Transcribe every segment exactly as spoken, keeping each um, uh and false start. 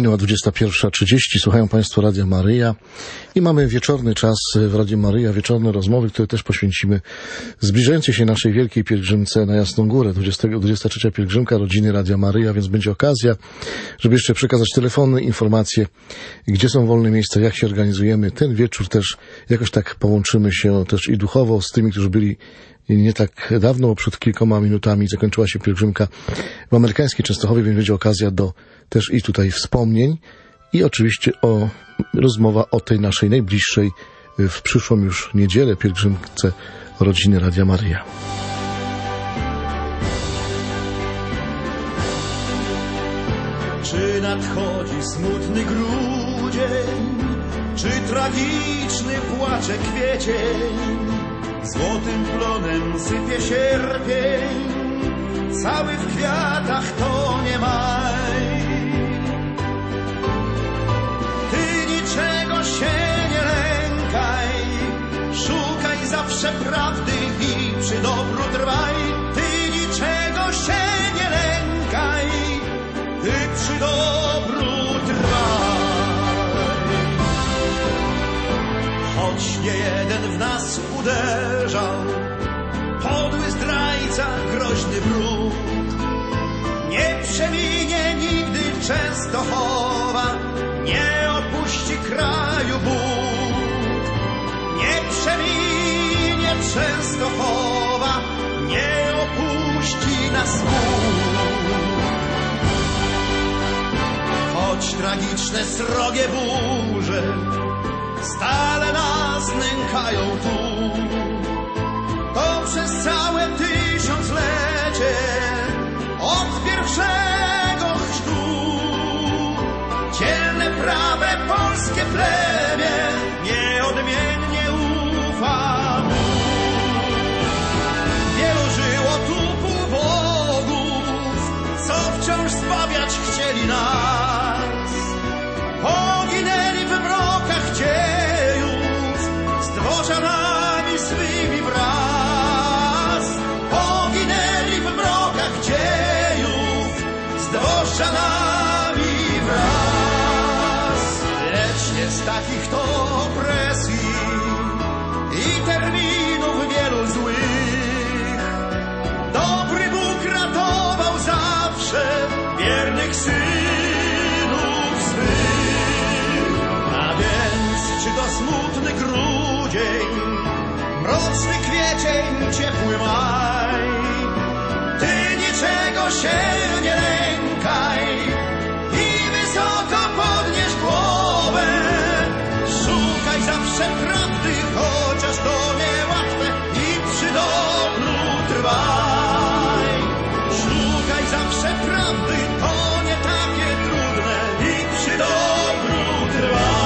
Minęła dwudziesta pierwsza trzydzieści. Słuchają Państwo Radia Maryja i mamy wieczorny czas w Radiu Maryja, wieczorne rozmowy, które też poświęcimy zbliżającej się naszej wielkiej pielgrzymce na Jasną Górę, dwudziesta trzecia pielgrzymka rodziny Radia Maryja, więc będzie okazja, żeby jeszcze przekazać telefony, informacje, gdzie są wolne miejsca, jak się organizujemy. Ten wieczór też jakoś tak połączymy się też i duchowo z tymi, którzy byli nie tak dawno, przed kilkoma minutami zakończyła się pielgrzymka w amerykańskiej Częstochowie, więc będzie okazja do też i tutaj wspomnień i oczywiście o rozmowa o tej naszej najbliższej w przyszłą już niedzielę pielgrzymce rodziny Radia Maryja. Czy nadchodzi smutny grudzień, czy tragiczny płacze kwiecień? Złotym plonem sypie sierpień, cały w kwiatach tonie maj. Ty niczego się nie lękaj, szukaj zawsze prawdy i przy dobru trwaj. Ty niczego się nie lękaj, ty przy dobru trwaj. Choć nie jeden w nas uderzał, podły zdrajca, groźny brud, nie przeminie nigdy Częstochowa, nie opuści kraju Bóg. Nie przeminie Częstochowa, nie opuści nas Bóg. Choć tragiczne, srogie burze stale nas nękają tu, to przez całe tysiąclecie od pierwszego chrztu dzielne, prawe polskie plemię nieodmiennie ufa mu. Wielu żyło tu półbogów, co wciąż zbawiać chcieli nas. Poginęli w mrokach dziejów z dworzanami swymi wraz. Poginęli w mrokach dziejów z dworzanami wraz. Lecz nie z takich to opresji i terminów wielu złych dobry Bóg ratował zawsze wiernych synów swych. A więc czy to smutny grudzień, mroczny kwiecień, ciepły maj, ty niczego się nie lękaj i wysoko podnieś głowę. Szukaj zawsze prawdy, chociaż to niełatwe, i przy dobru trwaj. Szukaj zawsze prawdy, to nie takie trudne, i przy dobru trwaj.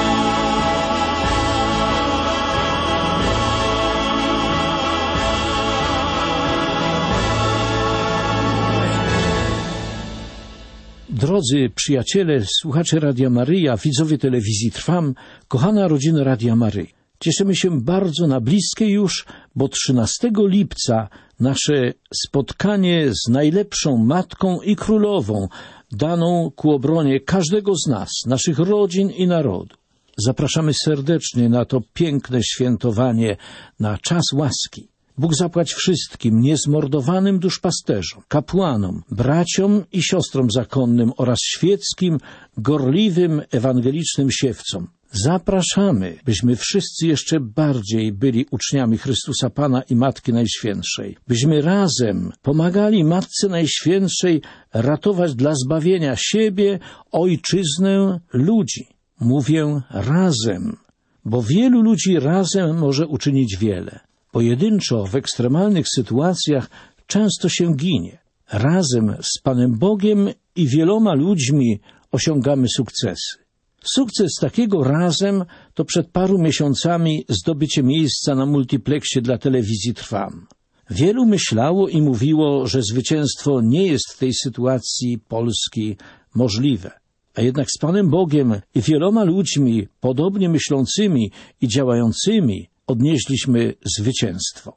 Drodzy przyjaciele, słuchacze Radia Maryja, widzowie telewizji Trwam, kochana rodzina Radia Maryja. Cieszymy się bardzo na bliskie już, bo trzynastego lipca nasze spotkanie z najlepszą Matką i Królową, daną ku obronie każdego z nas, naszych rodzin i narodu. Zapraszamy serdecznie na to piękne świętowanie, na czas łaski. Bóg zapłać wszystkim niezmordowanym duszpasterzom, kapłanom, braciom i siostrom zakonnym oraz świeckim, gorliwym, ewangelicznym siewcom. Zapraszamy, byśmy wszyscy jeszcze bardziej byli uczniami Chrystusa Pana i Matki Najświętszej. Byśmy razem pomagali Matce Najświętszej ratować dla zbawienia siebie, ojczyznę, ludzi. Mówię razem, bo wielu ludzi razem może uczynić wiele. Pojedynczo w ekstremalnych sytuacjach często się ginie. Razem z Panem Bogiem i wieloma ludźmi osiągamy sukcesy. Sukces takiego razem to przed paru miesiącami zdobycie miejsca na multipleksie dla telewizji Trwam. Wielu myślało i mówiło, że zwycięstwo nie jest w tej sytuacji Polski możliwe. A jednak z Panem Bogiem i wieloma ludźmi podobnie myślącymi i działającymi odnieśliśmy zwycięstwo.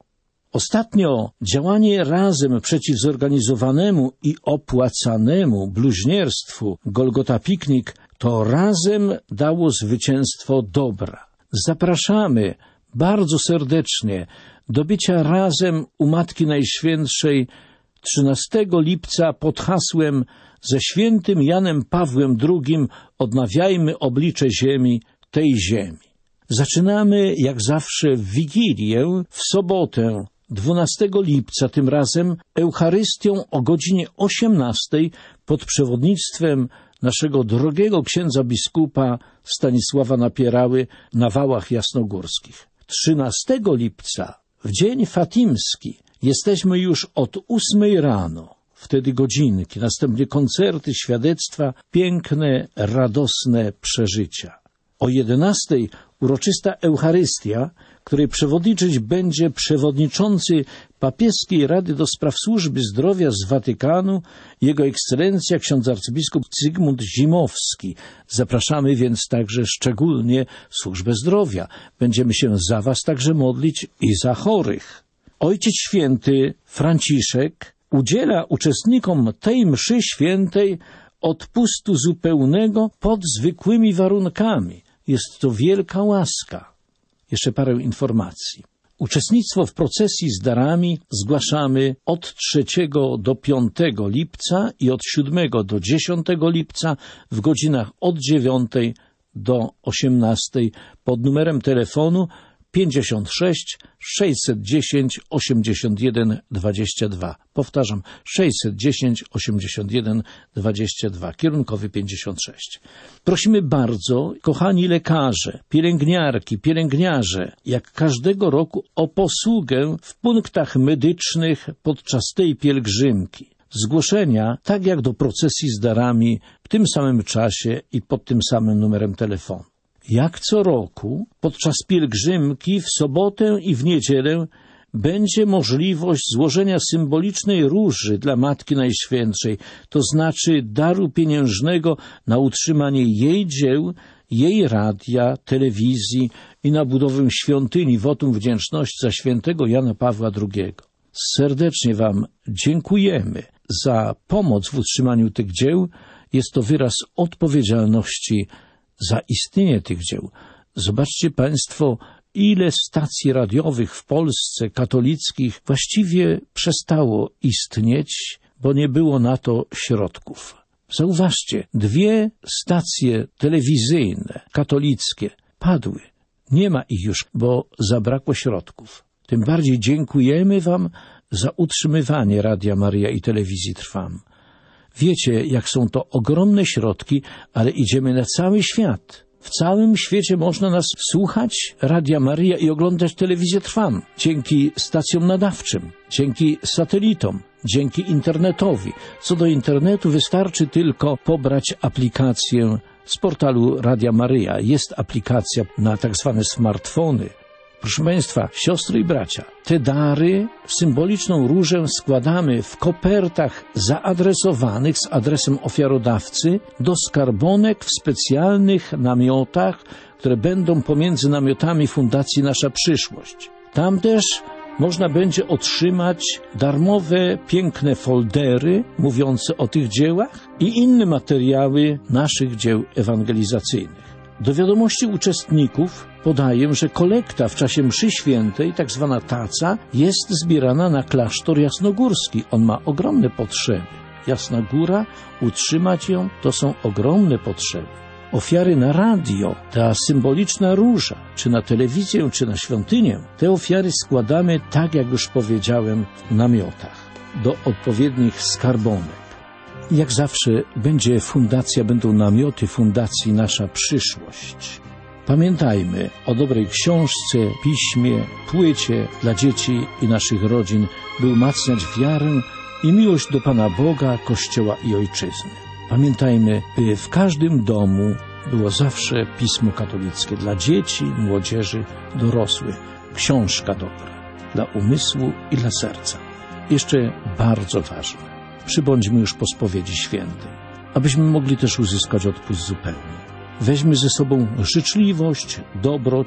Ostatnio działanie razem przeciw zorganizowanemu i opłacanemu bluźnierstwu Golgota Piknik to razem dało zwycięstwo dobra. Zapraszamy bardzo serdecznie do bycia razem u Matki Najświętszej trzynastego lipca pod hasłem ze świętym Janem Pawłem drugim odnawiajmy oblicze ziemi, tej ziemi. Zaczynamy jak zawsze w Wigilię w sobotę dwunastego lipca, tym razem Eucharystią o godzinie osiemnastej pod przewodnictwem naszego drogiego księdza biskupa Stanisława Napierały na Wałach Jasnogórskich. trzynastego lipca, w dzień fatimski, jesteśmy już od ósmej rano. Wtedy godzinki, następnie koncerty, świadectwa, piękne, radosne przeżycia. O jedenastej uroczysta Eucharystia, której przewodniczyć będzie przewodniczący Papieskiej Rady do Spraw Służby Zdrowia z Watykanu, Jego Ekscelencja ksiądz arcybiskup Zygmunt Zimowski. Zapraszamy więc także szczególnie Służbę Zdrowia. Będziemy się za Was także modlić i za chorych. Ojciec Święty Franciszek udziela uczestnikom tej mszy świętej odpustu zupełnego pod zwykłymi warunkami. Jest to wielka łaska. Jeszcze parę informacji. Uczestnictwo w procesji z darami zgłaszamy od trzeciego do piątego lipca i od siódmego do dziesiątego lipca w godzinach od dziewiątej do osiemnastej pod numerem telefonu pięćdziesiąt sześć sześćset dziesięć osiemdziesiąt jeden dwadzieścia dwa. Powtarzam, sześćset dziesięć osiemdziesiąt jeden dwadzieścia dwa, kierunkowy pięćdziesiąt sześć. Prosimy bardzo, kochani lekarze, pielęgniarki, pielęgniarze, jak każdego roku o posługę w punktach medycznych podczas tej pielgrzymki. Zgłoszenia, tak jak do procesji z darami, w tym samym czasie i pod tym samym numerem telefonu. Jak co roku, podczas pielgrzymki w sobotę i w niedzielę będzie możliwość złożenia symbolicznej róży dla Matki Najświętszej, to znaczy daru pieniężnego na utrzymanie jej dzieł, jej radia, telewizji i na budowę świątyni wotum wdzięczności za świętego Jana Pawła drugiego. Serdecznie Wam dziękujemy za pomoc w utrzymaniu tych dzieł. Jest to wyraz odpowiedzialności za istnienie tych dzieł. Zobaczcie Państwo, ile stacji radiowych w Polsce katolickich właściwie przestało istnieć, bo nie było na to środków. Zauważcie, dwie stacje telewizyjne katolickie padły. Nie ma ich już, bo zabrakło środków. Tym bardziej dziękujemy Wam za utrzymywanie Radia Maryja i Telewizji Trwam. Wiecie, jak są to ogromne środki, ale idziemy na cały świat. W całym świecie można nas słuchać, Radia Maryja, i oglądać Telewizję Trwam. Dzięki stacjom nadawczym, dzięki satelitom, dzięki internetowi. Co do internetu, wystarczy tylko pobrać aplikację z portalu Radia Maryja. Jest aplikacja na tak zwane smartfony. Proszę Państwa, siostry i bracia, te dary, symboliczną różę składamy w kopertach zaadresowanych z adresem ofiarodawcy do skarbonek w specjalnych namiotach, które będą pomiędzy namiotami Fundacji Nasza Przyszłość. Tam też można będzie otrzymać darmowe, piękne foldery mówiące o tych dziełach i inne materiały naszych dzieł ewangelizacyjnych. Do wiadomości uczestników podaję, że kolekta w czasie mszy świętej, tak zwana taca, jest zbierana na klasztor jasnogórski. On ma ogromne potrzeby. Jasna Góra, utrzymać ją, to są ogromne potrzeby. Ofiary na radio, ta symboliczna róża, czy na telewizję, czy na świątynię, te ofiary składamy, tak jak już powiedziałem, w namiotach, do odpowiednich skarbonek. Jak zawsze będzie fundacja, będą namioty Fundacji Nasza Przyszłość. Pamiętajmy o dobrej książce, piśmie, płycie dla dzieci i naszych rodzin, by umacniać wiarę i miłość do Pana Boga, Kościoła i Ojczyzny. Pamiętajmy, by w każdym domu było zawsze Pismo katolickie dla dzieci, młodzieży, dorosłych. Książka dobra dla umysłu i dla serca. Jeszcze bardzo ważne. Przybądźmy już po spowiedzi świętej, abyśmy mogli też uzyskać odpust zupełny. Weźmy ze sobą życzliwość, dobroć,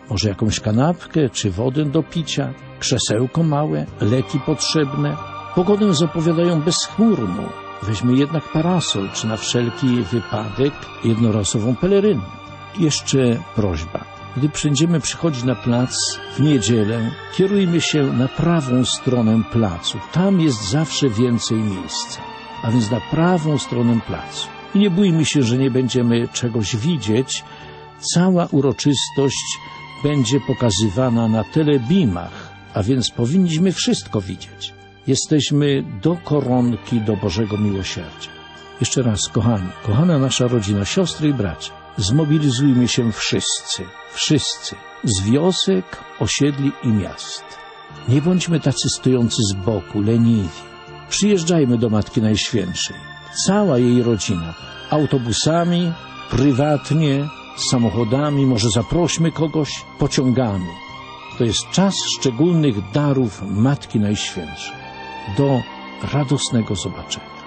Może jakąś kanapkę, czy wodę do picia, krzesełko małe, leki potrzebne. Pogodę zapowiadają bezchmurną. Weźmy jednak parasol, czy na wszelki wypadek jednorazową pelerynę. Jeszcze prośba. Gdy będziemy przychodzić na plac w niedzielę, kierujmy się na prawą stronę placu. Tam jest zawsze więcej miejsca. A więc na prawą stronę placu. I nie bójmy się, że nie będziemy czegoś widzieć. Cała uroczystość będzie pokazywana na telebimach, a więc powinniśmy wszystko widzieć. Jesteśmy do koronki do Bożego Miłosierdzia. Jeszcze raz, kochani, kochana nasza rodzina, siostry i bracia, zmobilizujmy się wszyscy, wszyscy, z wiosek, osiedli i miast. Nie bądźmy tacy stojący z boku, leniwi. Przyjeżdżajmy do Matki Najświętszej, cała jej rodzina, autobusami, prywatnie, samochodami, może zaprośmy kogoś, pociągami. To jest czas szczególnych darów Matki Najświętszej. Do radosnego zobaczenia.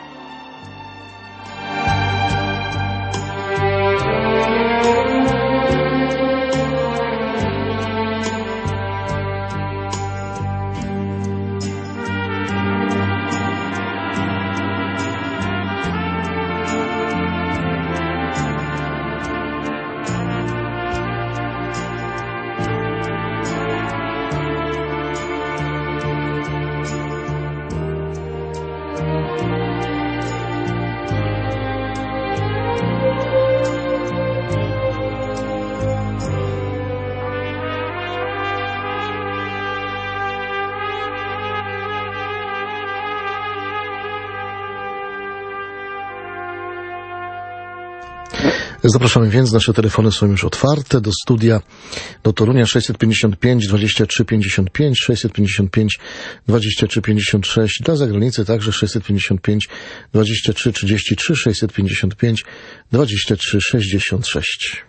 Zapraszamy więc, nasze telefony są już otwarte do studia, do Torunia sześćset pięćdziesiąt pięć dwadzieścia trzy pięćdziesiąt pięć, sześćset pięćdziesiąt pięć dwadzieścia trzy pięćdziesiąt sześć, dla zagranicy także sześćset pięćdziesiąt pięć dwadzieścia trzy trzydzieści trzy, sześćset pięćdziesiąt pięć dwadzieścia trzy sześćdziesiąt sześć.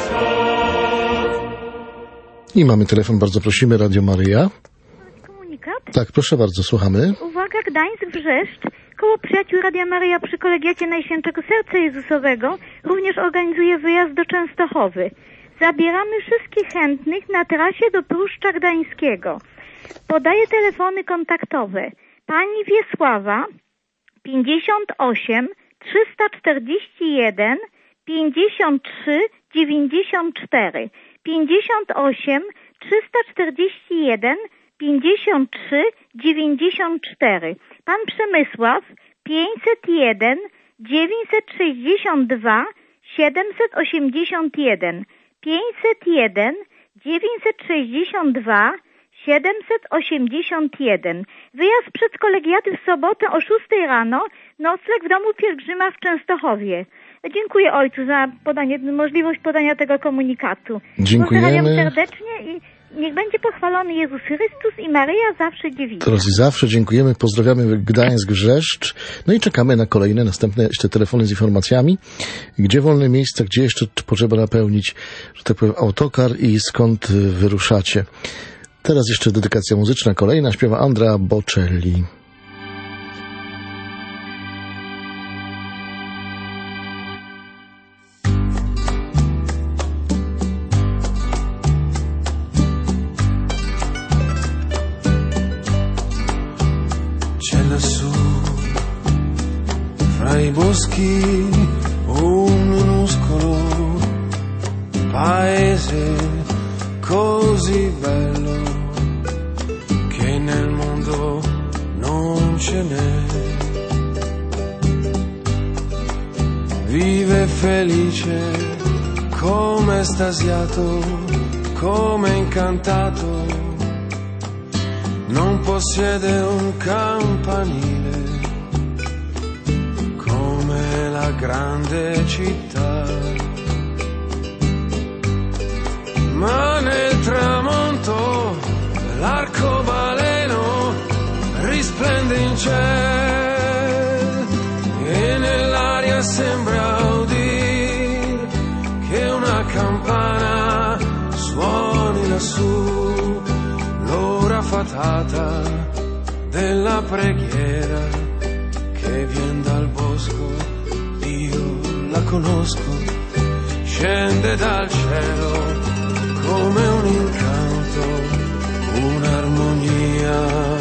I mamy telefon, bardzo prosimy, Radio Maryja. Komunikat Tak, proszę bardzo, słuchamy. Uwaga, Gdańsk, Wrzeszcz. Koło Przyjaciół Radia Maryja przy Kolegiacie Najświętszego Serca Jezusowego również organizuje wyjazd do Częstochowy. Zabieramy wszystkich chętnych na trasie do Pruszcza Gdańskiego. Podaję telefony kontaktowe. Pani Wiesława pięćdziesiąt osiem trzysta czterdzieści jeden pięćdziesiąt trzy dziewięćdziesiąt cztery, pięćdziesiąt osiem trzysta czterdzieści jeden pięćdziesiąt trzy dziewięćdziesiąt cztery. Pan Przemysław pięćset jeden dziewięćset sześćdziesiąt dwa siedemset osiemdziesiąt jeden, pięćset jeden dziewięćset sześćdziesiąt dwa siedemset osiemdziesiąt jeden. Wyjazd przed kolegiaty w sobotę o szóstej rano, nocleg w domu pielgrzyma w Częstochowie. Dziękuję ojcu za podanie, możliwość podania tego komunikatu. Dziękujemy. Pozdrawiam serdecznie i niech będzie pochwalony Jezus Chrystus i Maryja zawsze dziewica. Teraz i zawsze dziękujemy, pozdrawiamy Gdańsk, Wrzeszcz. No i czekamy na kolejne, następne jeszcze telefony z informacjami, gdzie wolne miejsca, gdzie jeszcze potrzeba napełnić, że tak powiem, autokar i skąd wyruszacie. Teraz jeszcze dedykacja muzyczna kolejna, śpiewa Andrea Bocelli. C'è lassù, fra i boschi, un minuscolo paese così bello che nel mondo non ce n'è. Vive felice, come estasiato, come incantato. Non possiede un campanile come la grande città, ma nel tramonto l'arcobaleno risplende in cielo e nell'aria sembra udir che una campana suoni lassù. L'ora fatata della preghiera che vien dal bosco, io la conosco, scende dal cielo come un incanto, un'armonia.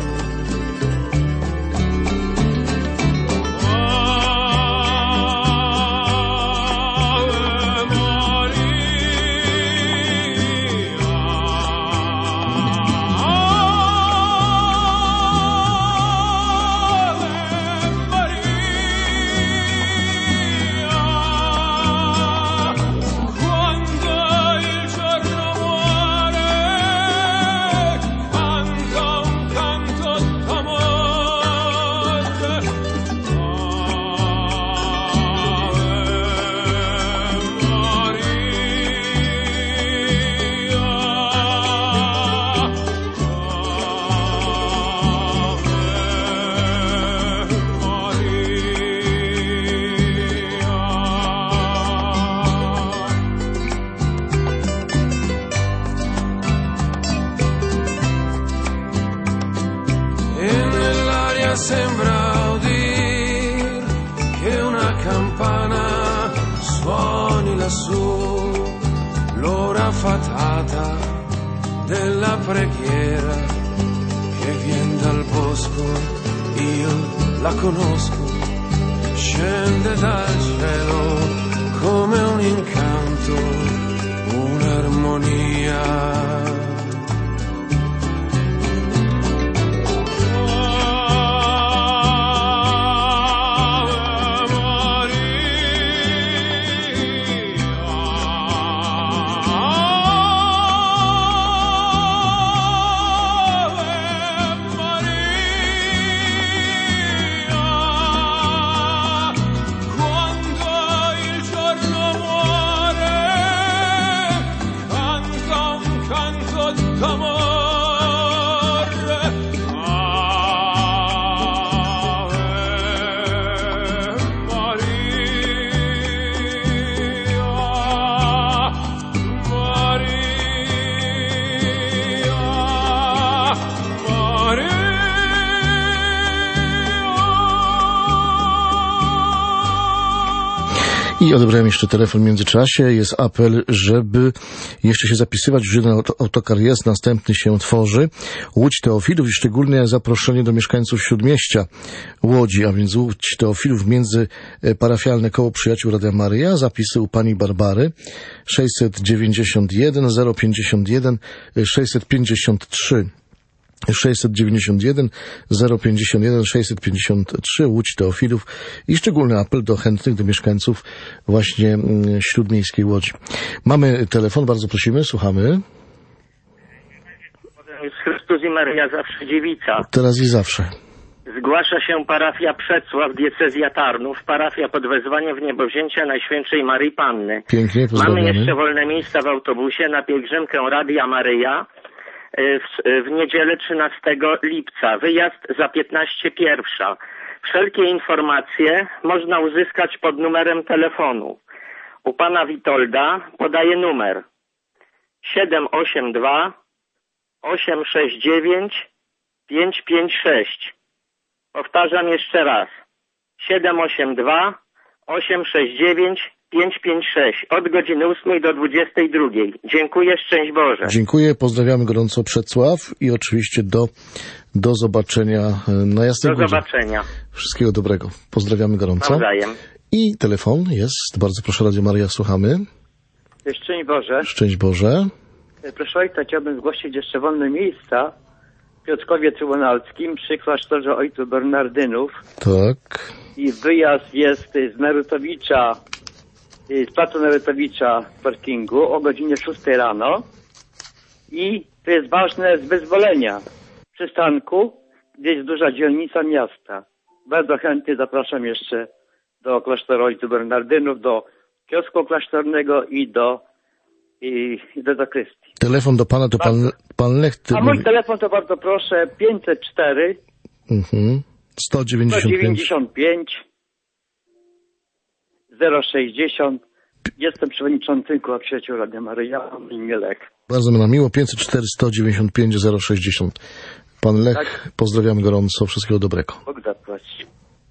Sembra udir che una campana suoni lassù, l'ora fatata della preghiera che vien dal bosco, io la conosco, scende dal cielo come un incanto, un'armonia. I odebrałem jeszcze telefon w międzyczasie. Jest apel, żeby jeszcze się zapisywać. Już jeden autokar jest, następny się tworzy. Łódź Teofilów i szczególne zaproszenie do mieszkańców Śródmieścia Łodzi, a więc Łódź Teofilów międzyparafialne koło przyjaciół Radia Maryja. Zapisy u pani Barbary sześćset dziewięćdziesiąt jeden zero pięćdziesiąt jeden sześćset pięćdziesiąt trzy. sześćset dziewięćdziesiąt jeden zero pięćdziesiąt jeden sześćset pięćdziesiąt trzy Łódź Teofilów i szczególny apel do chętnych, do mieszkańców właśnie śródmiejskiej Łodzi. Mamy telefon, bardzo prosimy, słuchamy. Chrystus i Maryja zawsze dziewica. Teraz i zawsze. Zgłasza się parafia Przecław, diecezja Tarnów, parafia pod wezwaniem w niebowzięcia Najświętszej Maryi Panny. Pięknie, pozdrawiamy. Mamy jeszcze wolne miejsca w autobusie na pielgrzymkę Radia Maryja w, w niedzielę trzynastego lipca. Wyjazd za piętnaście pierwsza. Wszelkie informacje można uzyskać pod numerem telefonu. U pana Witolda podaję numer siedem osiem dwa osiem sześć dziewięć pięć pięć sześć. Powtarzam jeszcze raz. siedem osiem dwa osiem sześć dziewięć pięć pięć sześć. Od godziny ósmej do dwudziestej drugiej. Dziękuję, szczęść Boże. Dziękuję, pozdrawiamy gorąco Przecław i oczywiście do, do zobaczenia na Jasnej Górze. Do zobaczenia. Wszystkiego dobrego. Pozdrawiamy gorąco. Nawzajem. I telefon jest. Bardzo proszę, Radio Maryja, słuchamy. Szczęść Boże. Szczęść Boże. Proszę Ojca, chciałbym zgłosić jeszcze wolne miejsca w Piotrkowie Trybunalskim przy klasztorze Ojców Bernardynów. Tak. I wyjazd jest z Narutowicza, z placu Narutowicza w parkingu o godzinie szóstej rano. I to jest ważne z wyzwolenia przystanku, gdzie jest duża dzielnica miasta. Bardzo chętnie zapraszam jeszcze do klasztoru Ojców Bernardynów, do kiosku klasztornego i do I, i do zakrystii. Telefon do pana to pan, pan Lech. Ty... A mój telefon to bardzo proszę pięćset cztery mhm. sto dziewięćdziesiąt pięć zero sześćdziesiąt. Jestem przewodniczącym Koła Przyjaciół Radia Maryja, mam imię Lech. Bardzo mi na miło. pięćset cztery sto dziewięćdziesiąt pięć zero sześćdziesiąt. Pan Lech, tak? Pozdrawiamy gorąco. Wszystkiego dobrego. Bóg zapłać.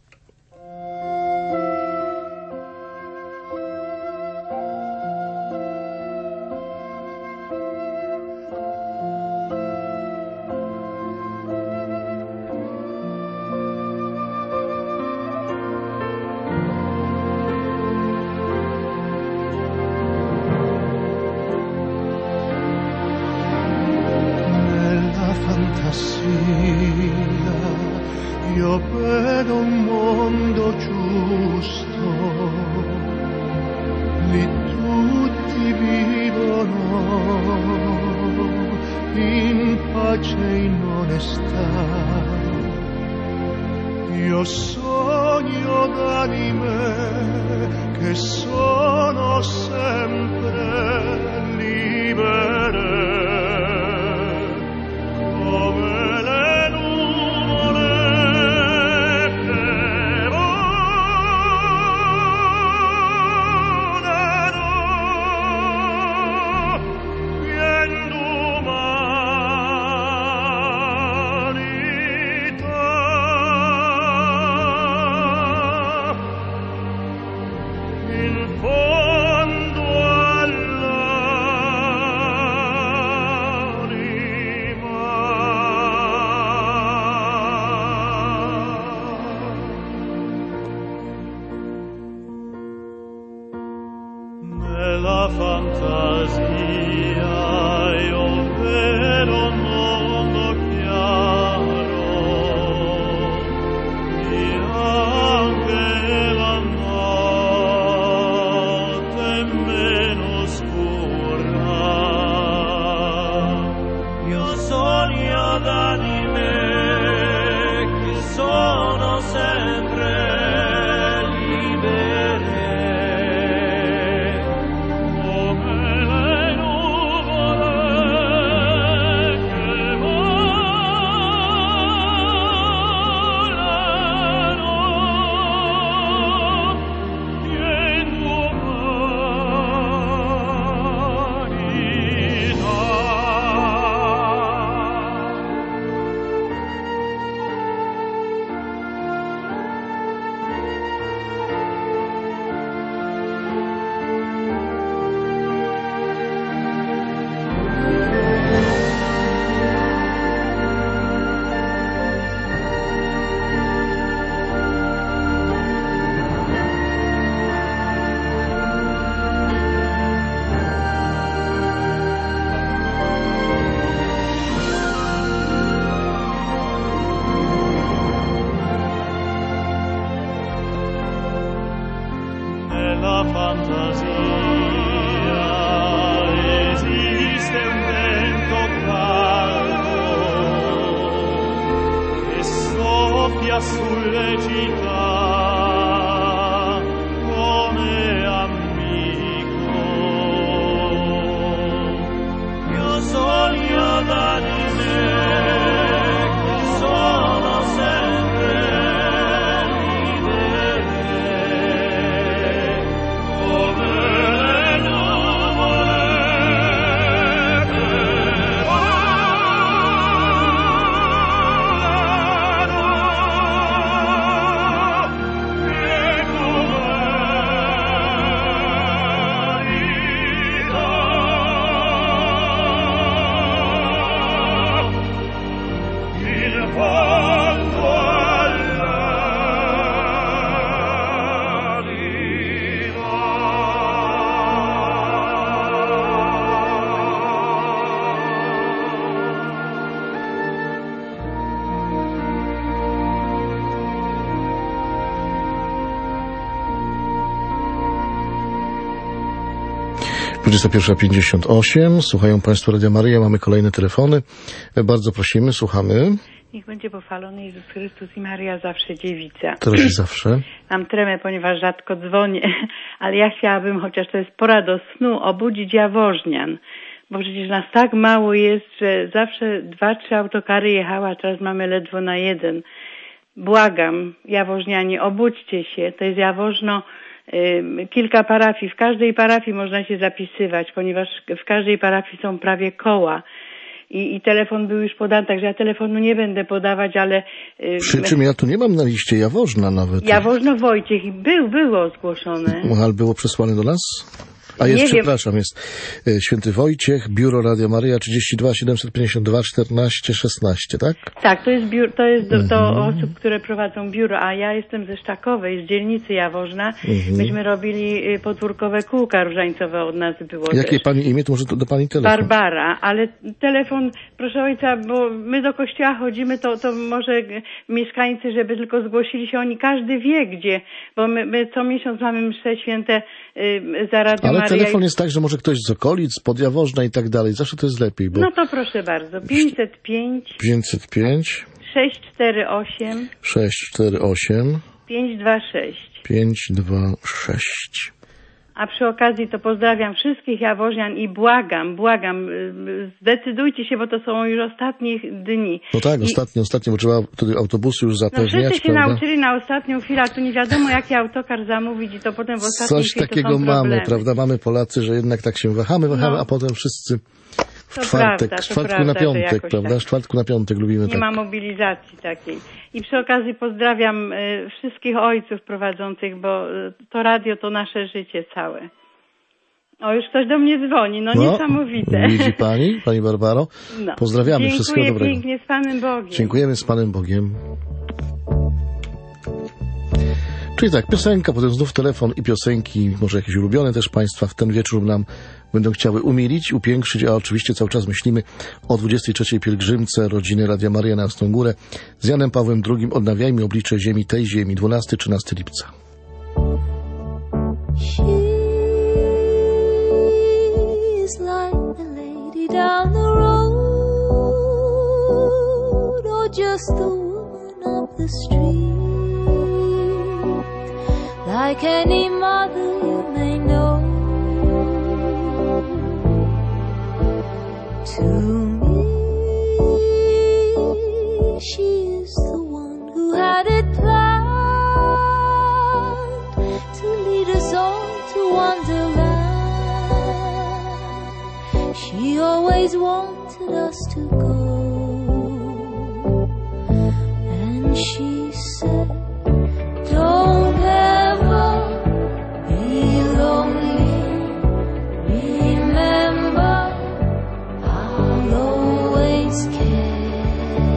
Io vedo un mondo giusto, lì tutti vivono in pace e in onestà. Io sogno d'anime che sono sempre libere. Nella fantasia io vedo un mondo chiaro e anche la notte meno scura. Io sogno d'anime che sono sempre sulle città come amico. Io sogno d'anime che sono sempre libere come le nuvole che volano e come in fondo dwudziesta pierwsza pięćdziesiąt osiem. Słuchają Państwo Radia Maryja. Mamy kolejne telefony. Bardzo prosimy, słuchamy. Niech będzie pochwalony Jezus Chrystus i Maryja zawsze dziewica. Teraz i zawsze. Mam tremę, ponieważ rzadko dzwonię, ale ja chciałabym, chociaż to jest pora do snu, obudzić jawożnian. Bo przecież nas tak mało jest, że zawsze dwa, trzy autokary jechały, a teraz mamy ledwo na jeden. Błagam, jawożnianie, obudźcie się. To jest Jaworzno, y, kilka parafii. W każdej parafii można się zapisywać, ponieważ w każdej parafii są prawie koła. I, I telefon był już podany, także ja telefonu nie będę podawać, ale... Y, Przy czym ja tu nie mam na liście Jaworzna nawet. Jaworzno Wojciech. Był, było zgłoszone. Ale było przesłane do nas? A jest, Nie wiem. przepraszam, jest e, Święty Wojciech, Biuro Radia Maryja, trzydzieści dwa siedemset pięćdziesiąt dwa czternaście szesnaście, tak? Tak, to jest, biur, to jest do, do Mhm. osób, które prowadzą biuro, a ja jestem ze Sztakowej, z dzielnicy Jaworzna. Mhm. Myśmy robili y, podwórkowe kółka różańcowe, od nas było Jakie też. pani imię? To może to do pani telefon. Barbara, ale telefon, proszę ojca, bo my do kościoła chodzimy, to, to może g- mieszkańcy, żeby tylko zgłosili się oni, każdy wie gdzie, bo my, my co miesiąc mamy msze święte y, za Radio Ale Maryja. telefon jest tak, że może ktoś z okolic, pod Jaworzna i tak dalej. Zawsze to jest lepiej, bo No to proszę bardzo, pięćset pięć, pięćset pięć, sześć cztery osiem, sześć cztery osiem, pięć dwa sześć. pięć dwa sześć. A przy okazji to pozdrawiam wszystkich jaworznian i błagam, błagam, y, zdecydujcie się, bo to są już ostatnie dni. No tak, I ostatnio, ostatnio, bo trzeba wtedy autobusy już no zapewniać, wszyscy się prawda? nauczyli na ostatnią chwilę, a tu nie wiadomo jaki autokar zamówić i to potem w ostatniej Coś chwili takiego to są mamy, problemy. prawda? Mamy Polacy, że jednak tak się wahamy, wahamy, No. a potem wszyscy w To czwartek, prawda, to z czwartku prawda, na że piątek, jakoś prawda? tak. Z czwartku na piątek lubimy Nie tak. ma mobilizacji takiej. I przy okazji pozdrawiam y, wszystkich ojców prowadzących, bo y, to radio to nasze życie całe. O, już ktoś do mnie dzwoni, no, niesamowite. Widzi pani, pani Barbaro? No. Pozdrawiamy, Dziękuję wszystkiego dobrego. pięknie, z Panem Bogiem. Dziękujemy, z Panem Bogiem. Czyli tak, piosenka, potem znów telefon i piosenki, może jakieś ulubione też Państwa w ten wieczór nam będą chciały umilić, upiększyć, a oczywiście cały czas myślimy o dwudziestej trzeciej pielgrzymce rodziny Radia Maryja na Jasną Górę z Janem Pawłem drugim. Odnawiajmy oblicze ziemi, tej ziemi, dwunastego trzynastego lipca. She's like the lady down the road, or just the woman up the street, like any mother you may know. To me, she is the one who had it planned to lead us all to Wonderland. She always wanted us to go, and she said, don't ever be lonely, remember I'll always care.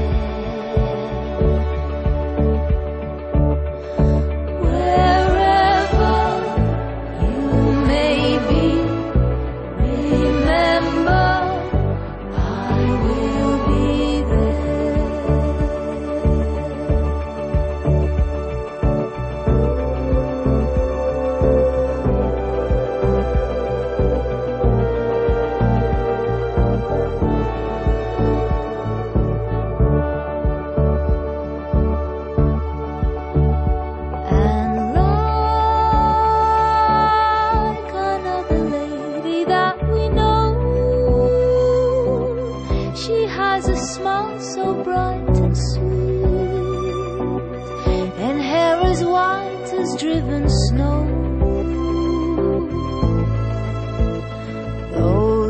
Wherever you may be, remember I will be there. She has a smile so bright and sweet, and hair as white as driven snow. Though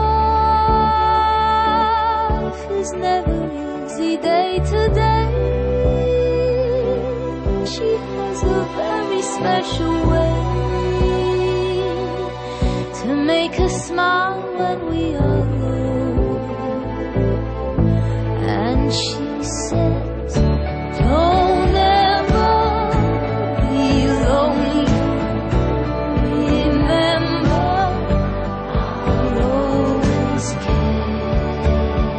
life is never easy day to day, she has a very special way to make us smile when we are low. And she says, don't ever be lonely. Remember, I'll always care.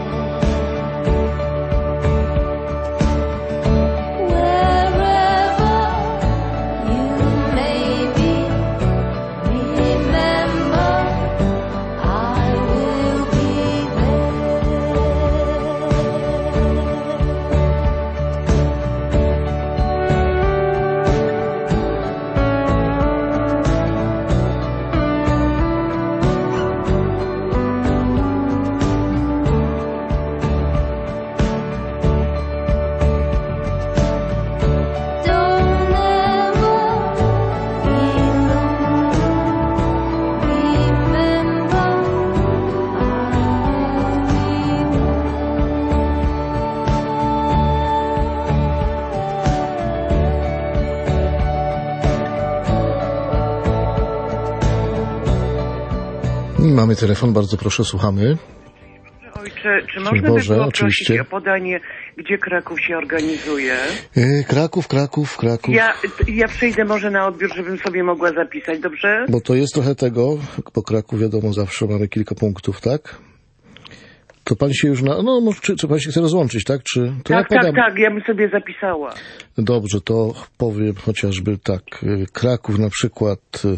Wherever you may be, remember, I will be Don't ever be lonely. Remember, Mamy telefon, bardzo proszę, słuchamy. Ojcze, czy można Boże, by było oczywiście. prosić o podanie, gdzie Kraków się organizuje? Yy, Kraków, Kraków, Kraków. Ja, ja przyjdę może na odbiór, żebym sobie mogła zapisać, dobrze? Bo to jest trochę tego, bo Kraków wiadomo zawsze mamy kilka punktów, tak? To pan się już na... No, może- czy, czy pan się chce rozłączyć, tak? Czy... To Tak, ja tak, podam. tak, ja bym sobie zapisała. Dobrze, to powiem chociażby tak. y, Kraków na przykład, y,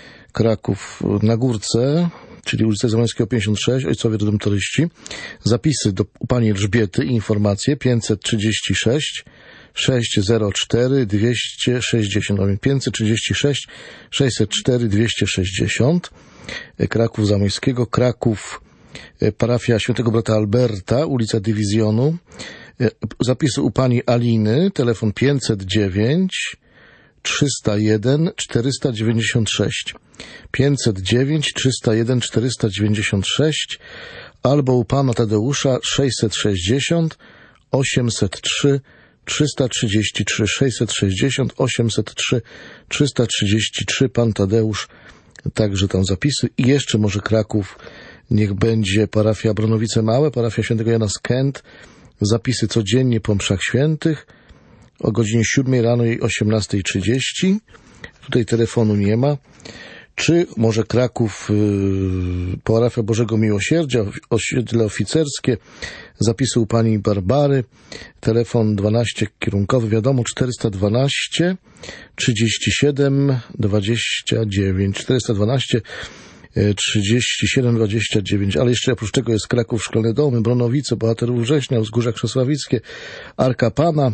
Kraków na Górce, czyli ulica Zamańskiego pięćdziesiąt sześć, ojcowie redemptoryści. Zapisy do u pani Elżbiety, informacje pięćset trzydzieści sześć sześćset cztery dwieście sześćdziesiąt, a więc pięćset trzydzieści sześć sześćset cztery dwieście sześćdziesiąt. Y, Kraków Zamojskiego, Kraków, y, parafia Świętego Brata Alberta, ulica Dywizjonu. Y, Zapisy u pani Aliny, telefon pięćset dziewięć trzysta jeden czterysta dziewięćdziesiąt sześć. pięćset dziewięć trzysta jeden czterysta dziewięćdziesiąt sześć albo u pana Tadeusza sześćset sześćdziesiąt osiemset trzy trzysta trzydzieści trzy sześćset sześćdziesiąt osiemset trzy trzysta trzydzieści trzy. Pan Tadeusz, także tam zapisy. I jeszcze może Kraków, niech będzie parafia Bronowice Małe, parafia Świętego Jana z Kęt. Zapisy codziennie po mszach świętych o godzinie siódmej rano i osiemnastej trzydzieści. Tutaj telefonu nie ma. Czy może Kraków, yy, parafia Bożego Miłosierdzia, osiedle oficerskie, zapisy u pani Barbary, telefon dwanaście kierunkowy, wiadomo, czterysta dwanaście trzydzieści siedem dwadzieścia dziewięć, czterysta dwanaście trzydzieści siedem dwadzieścia dziewięć, ale jeszcze oprócz tego jest Kraków, Szklane Domy, Bronowice, Bohaterów Września, Wzgórza Krzesławickie, Arka Pana,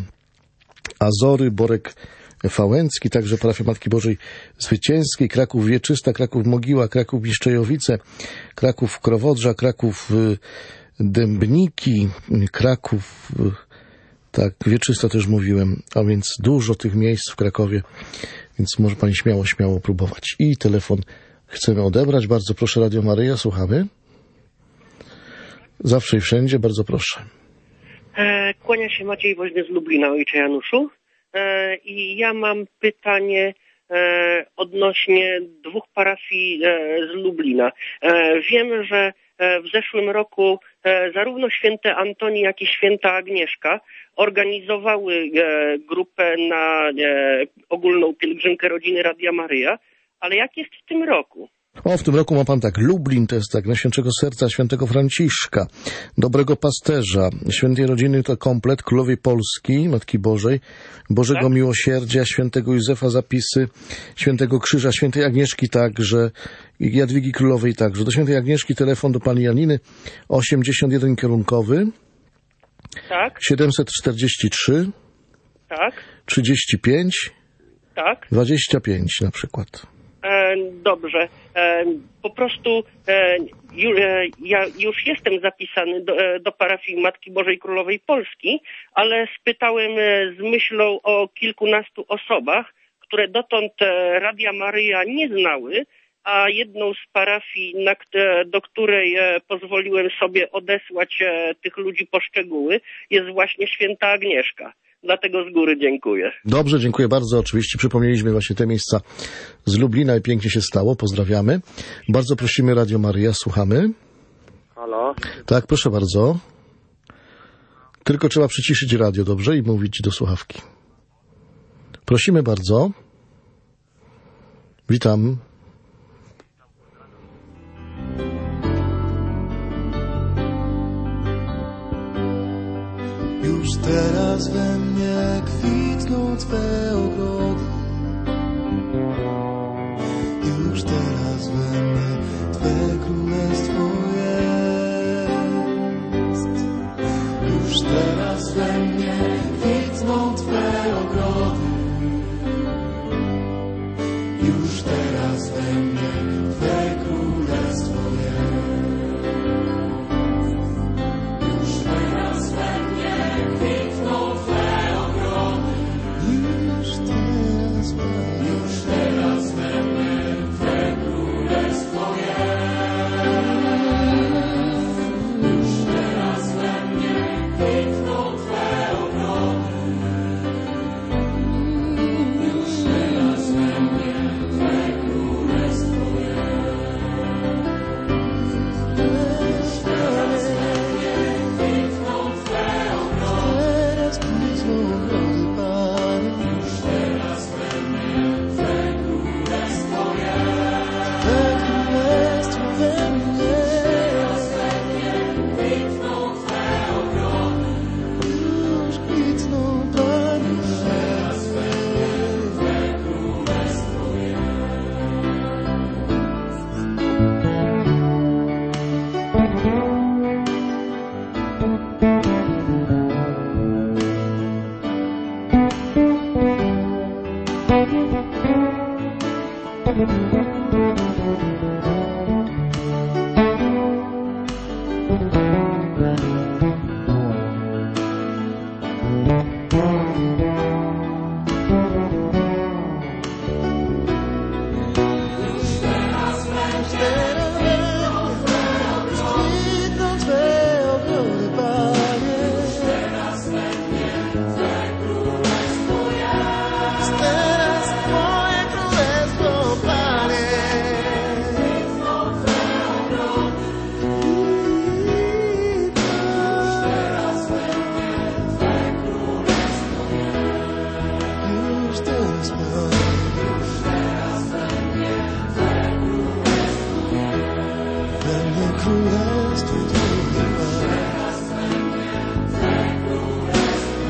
Azory, Borek Fałęcki, także parafia Matki Bożej Zwycięskiej, Kraków Wieczysta, Kraków Mogiła, Kraków Biszczejowice, Kraków Krowodrza, Kraków y, Dębniki, Kraków, y, tak, Wieczysta też mówiłem, a więc dużo tych miejsc w Krakowie, więc może pani śmiało, śmiało próbować. I telefon chcemy odebrać. Bardzo proszę, Radio Maryja, słuchamy. Zawsze i wszędzie, bardzo proszę. E, kłania się Maciej Woźny z Lublina, ojcze Januszu. E, I ja mam pytanie e, odnośnie dwóch parafii e, z Lublina. E, wiem, że e, w zeszłym roku e, zarówno święty Antoni, jak i święta Agnieszka organizowały e, grupę na e, ogólną pielgrzymkę rodziny Radia Maryja, ale jak jest w tym roku? O, w tym roku ma pan tak, Lublin to jest tak, Najświętszego Serca Świętego Franciszka, Dobrego Pasterza, Świętej Rodziny to komplet, Królowej Polski, Matki Bożej, Bożego Tak? Miłosierdzia, Świętego Józefa zapisy, Świętego Krzyża, Świętej Agnieszki także, i Jadwigi Królowej także. Do Świętej Agnieszki telefon do pani Janiny osiemdziesiąt jeden kierunkowy, Tak, siedemset czterdzieści trzy tak, trzydzieści pięć tak. dwadzieścia pięć na przykład. E, dobrze. E, po prostu e, ju, e, ja już jestem zapisany do, e, do parafii Matki Bożej Królowej Polski, ale spytałem e, z myślą o kilkunastu osobach, które dotąd e, Radia Maryja nie znały, a jedną z parafii, na, do której e, pozwoliłem sobie odesłać e, tych ludzi po szczegóły, jest właśnie Święta Agnieszka. Dlatego z góry dziękuję. Dobrze, dziękuję bardzo. Oczywiście przypomnieliśmy właśnie te miejsca z Lublina i pięknie się stało. Pozdrawiamy. Bardzo prosimy Radio Maryja, słuchamy. Halo? Tak, proszę bardzo. Tylko trzeba przyciszyć radio, dobrze? I mówić do słuchawki. Prosimy bardzo. Witam. Już teraz we mnie kwitną Twe ogrody. Już teraz we mnie Twe królestwo jest. Już teraz we mnie kwitną Twe ogrody. Już teraz we mnie Twe królestwo jest. Już teraz we mnie kwitną Twe ogrody. Już teraz we mnie, już teraz we mnie Twe królestwo jest. Już teraz we mnie kwitną Twe ogrody. Już teraz we mnie Twe królestwo jest. Już teraz we mnie kwitną Twe ogrody. Teraz kwitną ogrody, Panie. Już teraz we mnie Twe królestwo jest. Twe królestwo we mnie. Teraz we mnie kwitną Twe ogrody. Już kwitną, Panie. Już teraz we mnie Twe królestwo jest. Już teraz będzie kwitną Twe ogrody, Panie. Już teraz będzie Twe królestwo jest. Teraz Twoje królestwo, Panie. Kwitną Twe ogrody. Już teraz będzie Twe królestwo jest. Już teraz, Panie. Już teraz będzie Twe królestwo jest. We mnie królestwo Twoje, Panie. Teraz będzie Twe królestwo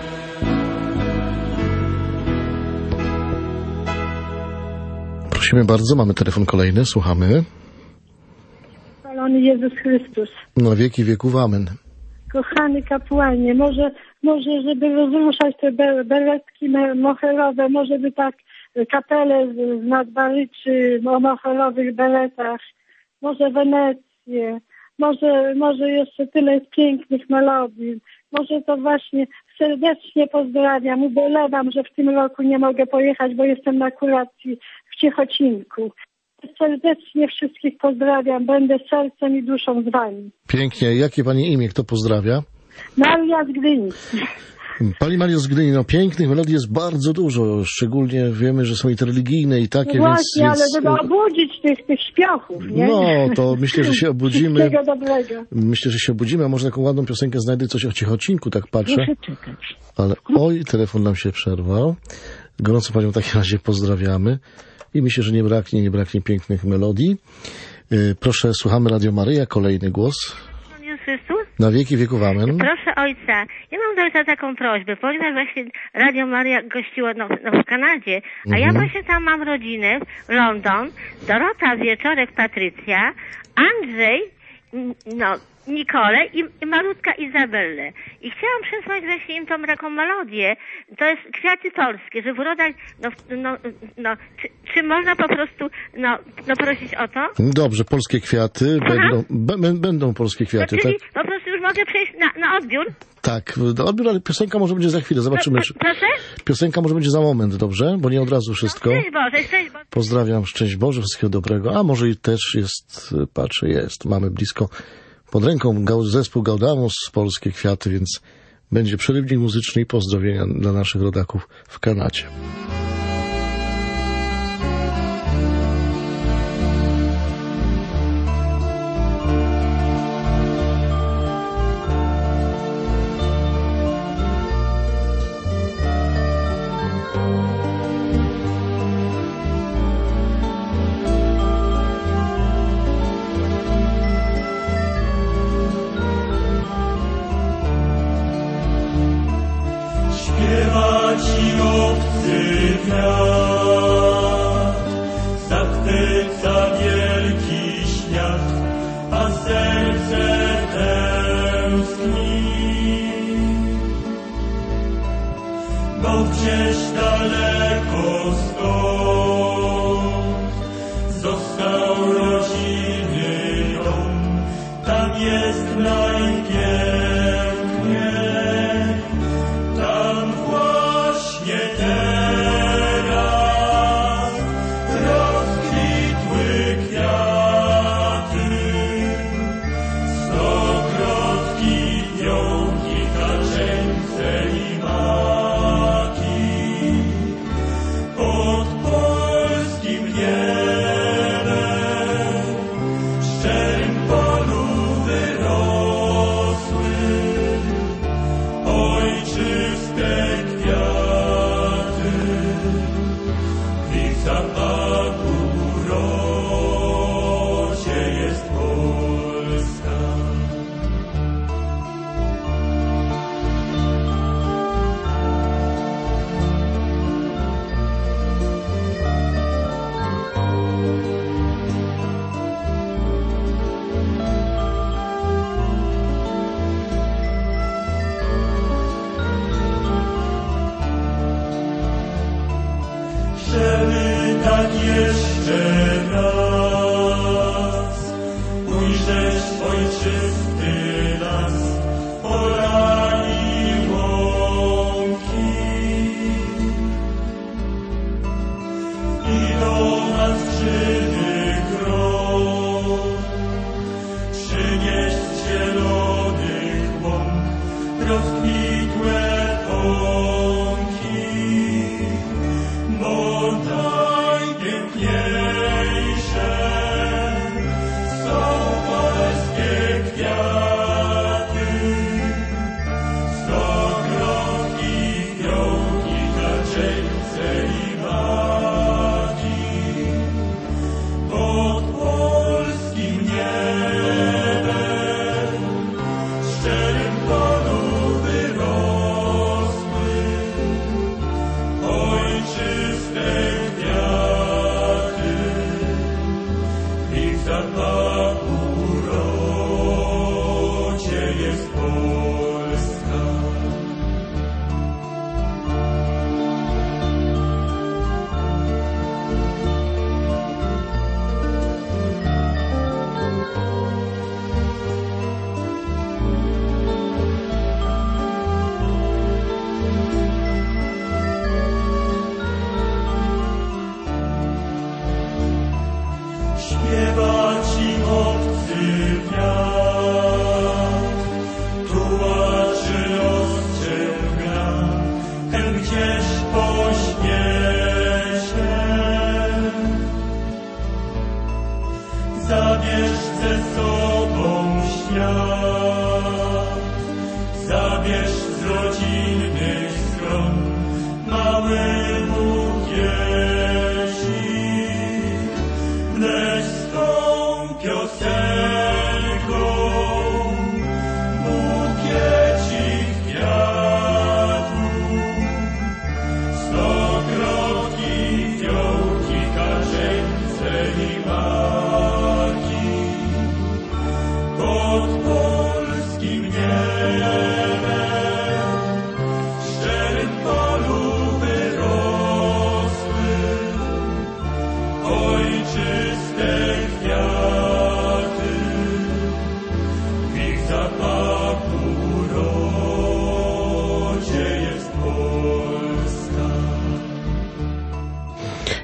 jest. Prosimy bardzo, mamy telefon kolejny, słuchamy. Chwalony Jezus Chrystus. Na wieki wieków, amen. Kochany kapłanie, może, może żeby rozruszać te be, beletki me- moherowe, może by tak kapelę z, z nadbaryczy o moherowych beletach, może Wenecję, może, może jeszcze tyle pięknych melodii. Może to właśnie serdecznie pozdrawiam, ubolewam, że w tym roku nie mogę pojechać, bo jestem na kuracji w Ciechocinku. Serdecznie wszystkich pozdrawiam, będę sercem i duszą z Wami. Pięknie. Jakie Pani imię? Kto pozdrawia? Maria z Gdyni. Pani Mario z Gdyni, no pięknych melodii jest bardzo dużo, szczególnie wiemy, że są i te religijne i takie, No więc... właśnie, ale więc... żeby obudzić tych, tych śpiochów, nie? No, to myślę, że się obudzimy. Wszystkiego dobrego. Myślę, że się obudzimy, a może taką ładną piosenkę znajdę coś o Ciechocinku, tak patrzę. Proszę czekać. Ale oj, telefon nam się przerwał. Gorąco Panią w takim razie pozdrawiamy. I myślę, że nie braknie, nie braknie pięknych melodii. Yy, proszę, słuchamy Radio Maryja, kolejny głos. Jezus Chrystus? Na wieki wieków, amen. Proszę ojca, ja mam do ojca taką prośbę, ponieważ właśnie Radio Maria gościło no, no w Kanadzie, a ja Mhm. właśnie tam mam rodzinę, London, Dorota, Wieczorek, Patrycja, Andrzej, n- no Nikolę i, i malutka Izabelę. I chciałam przesłać właśnie im tą taką melodię. To jest Kwiaty Polskie, że w urodach, no, no, no czy, czy można po prostu, no, no prosić o to? Dobrze, polskie kwiaty, będą, b- będą polskie kwiaty, no, czyli tak? po prostu już mogę przejść na, na odbiór? Tak, odbiór, ale piosenka może będzie za chwilę, zobaczymy. Pro, proszę? Piosenka może będzie za moment, dobrze? Bo nie od razu wszystko. No, szczęść Boże, szczęść Boże. Pozdrawiam, szczęść Boże, wszystkiego dobrego. A może i też jest, patrzę, jest, mamy blisko pod ręką zespół Gaudamus, polskie kwiaty, więc będzie przerywnik muzyczny i pozdrowienia dla naszych rodaków w Kanadzie. Śpiewa ci obcy kwiat, zachwyca wielki świat, a serce tęskni, bo gdzieś daleko stąd został rodzinny dom, tam jest najpiękniej. Szczerym polu wyrosły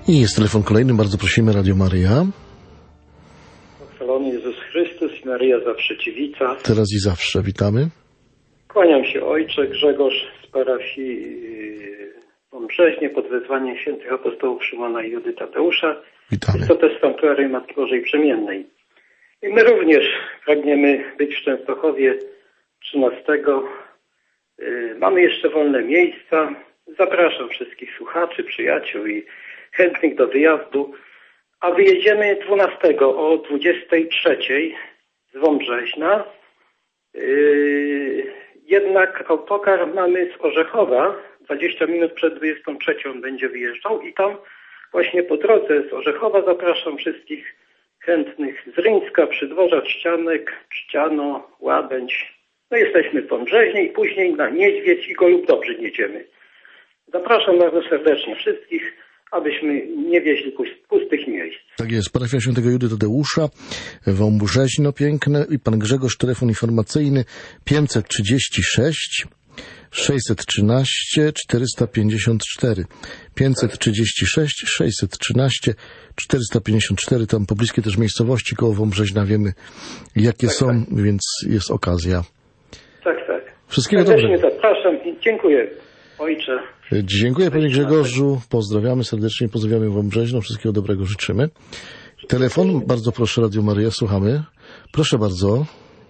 I jest telefon kolejny, bardzo prosimy, Radio Maryja. Pochwalony Jezus Chrystus i Maryja zawsze Dziewica. Teraz i zawsze, witamy. Kłaniam się ojcze Grzegorz z parafii Wąbrzeźnie pod wezwaniem świętych apostołów Szymona i Judy Tadeusza. Witamy. Jest to też sanktuarium Matki Bożej Przemiennej. I my również pragniemy być w Częstochowie trzynastego. Mamy jeszcze wolne miejsca. Zapraszam wszystkich słuchaczy, przyjaciół i chętnych do wyjazdu. A wyjedziemy dwunastego o dwudziestej trzeciej z Wąbrzeźna. Yy, jednak autokar mamy z Orzechowa. dwadzieścia minut przed dwudziestą trzecią będzie wyjeżdżał i tam właśnie po drodze z Orzechowa zapraszam wszystkich chętnych z Ryńska, Przydworza, Trzcianek, Trzciano, Łabędź. No jesteśmy w Wąbrzeźnie i później na Niedźwiedź i Golub-Dobrzyn jedziemy. Zapraszam bardzo serdecznie wszystkich, abyśmy nie wieźli pustych miejsc. Tak jest, parafia świętego Judy Tadeusza, Wąbrzeźno piękne i pan Grzegorz, telefon informacyjny pięćset trzydzieści sześć sześćset trzynaście czterysta pięćdziesiąt cztery. pięćset trzydzieści sześć sześćset trzynaście czterysta pięćdziesiąt cztery, tam pobliskie też miejscowości koło Wąbrzeźna wiemy jakie tak, są, tak. Więc jest okazja. Tak, tak. Wszystkiego serdecznie dobrego. Zapraszam i dziękuję, ojcze. Dziękuję panie Grzegorzu, pozdrawiamy serdecznie, pozdrawiamy Wąbrzeźno, wszystkiego dobrego życzymy. Telefon, bardzo proszę, Radio Maryja, słuchamy. Proszę bardzo.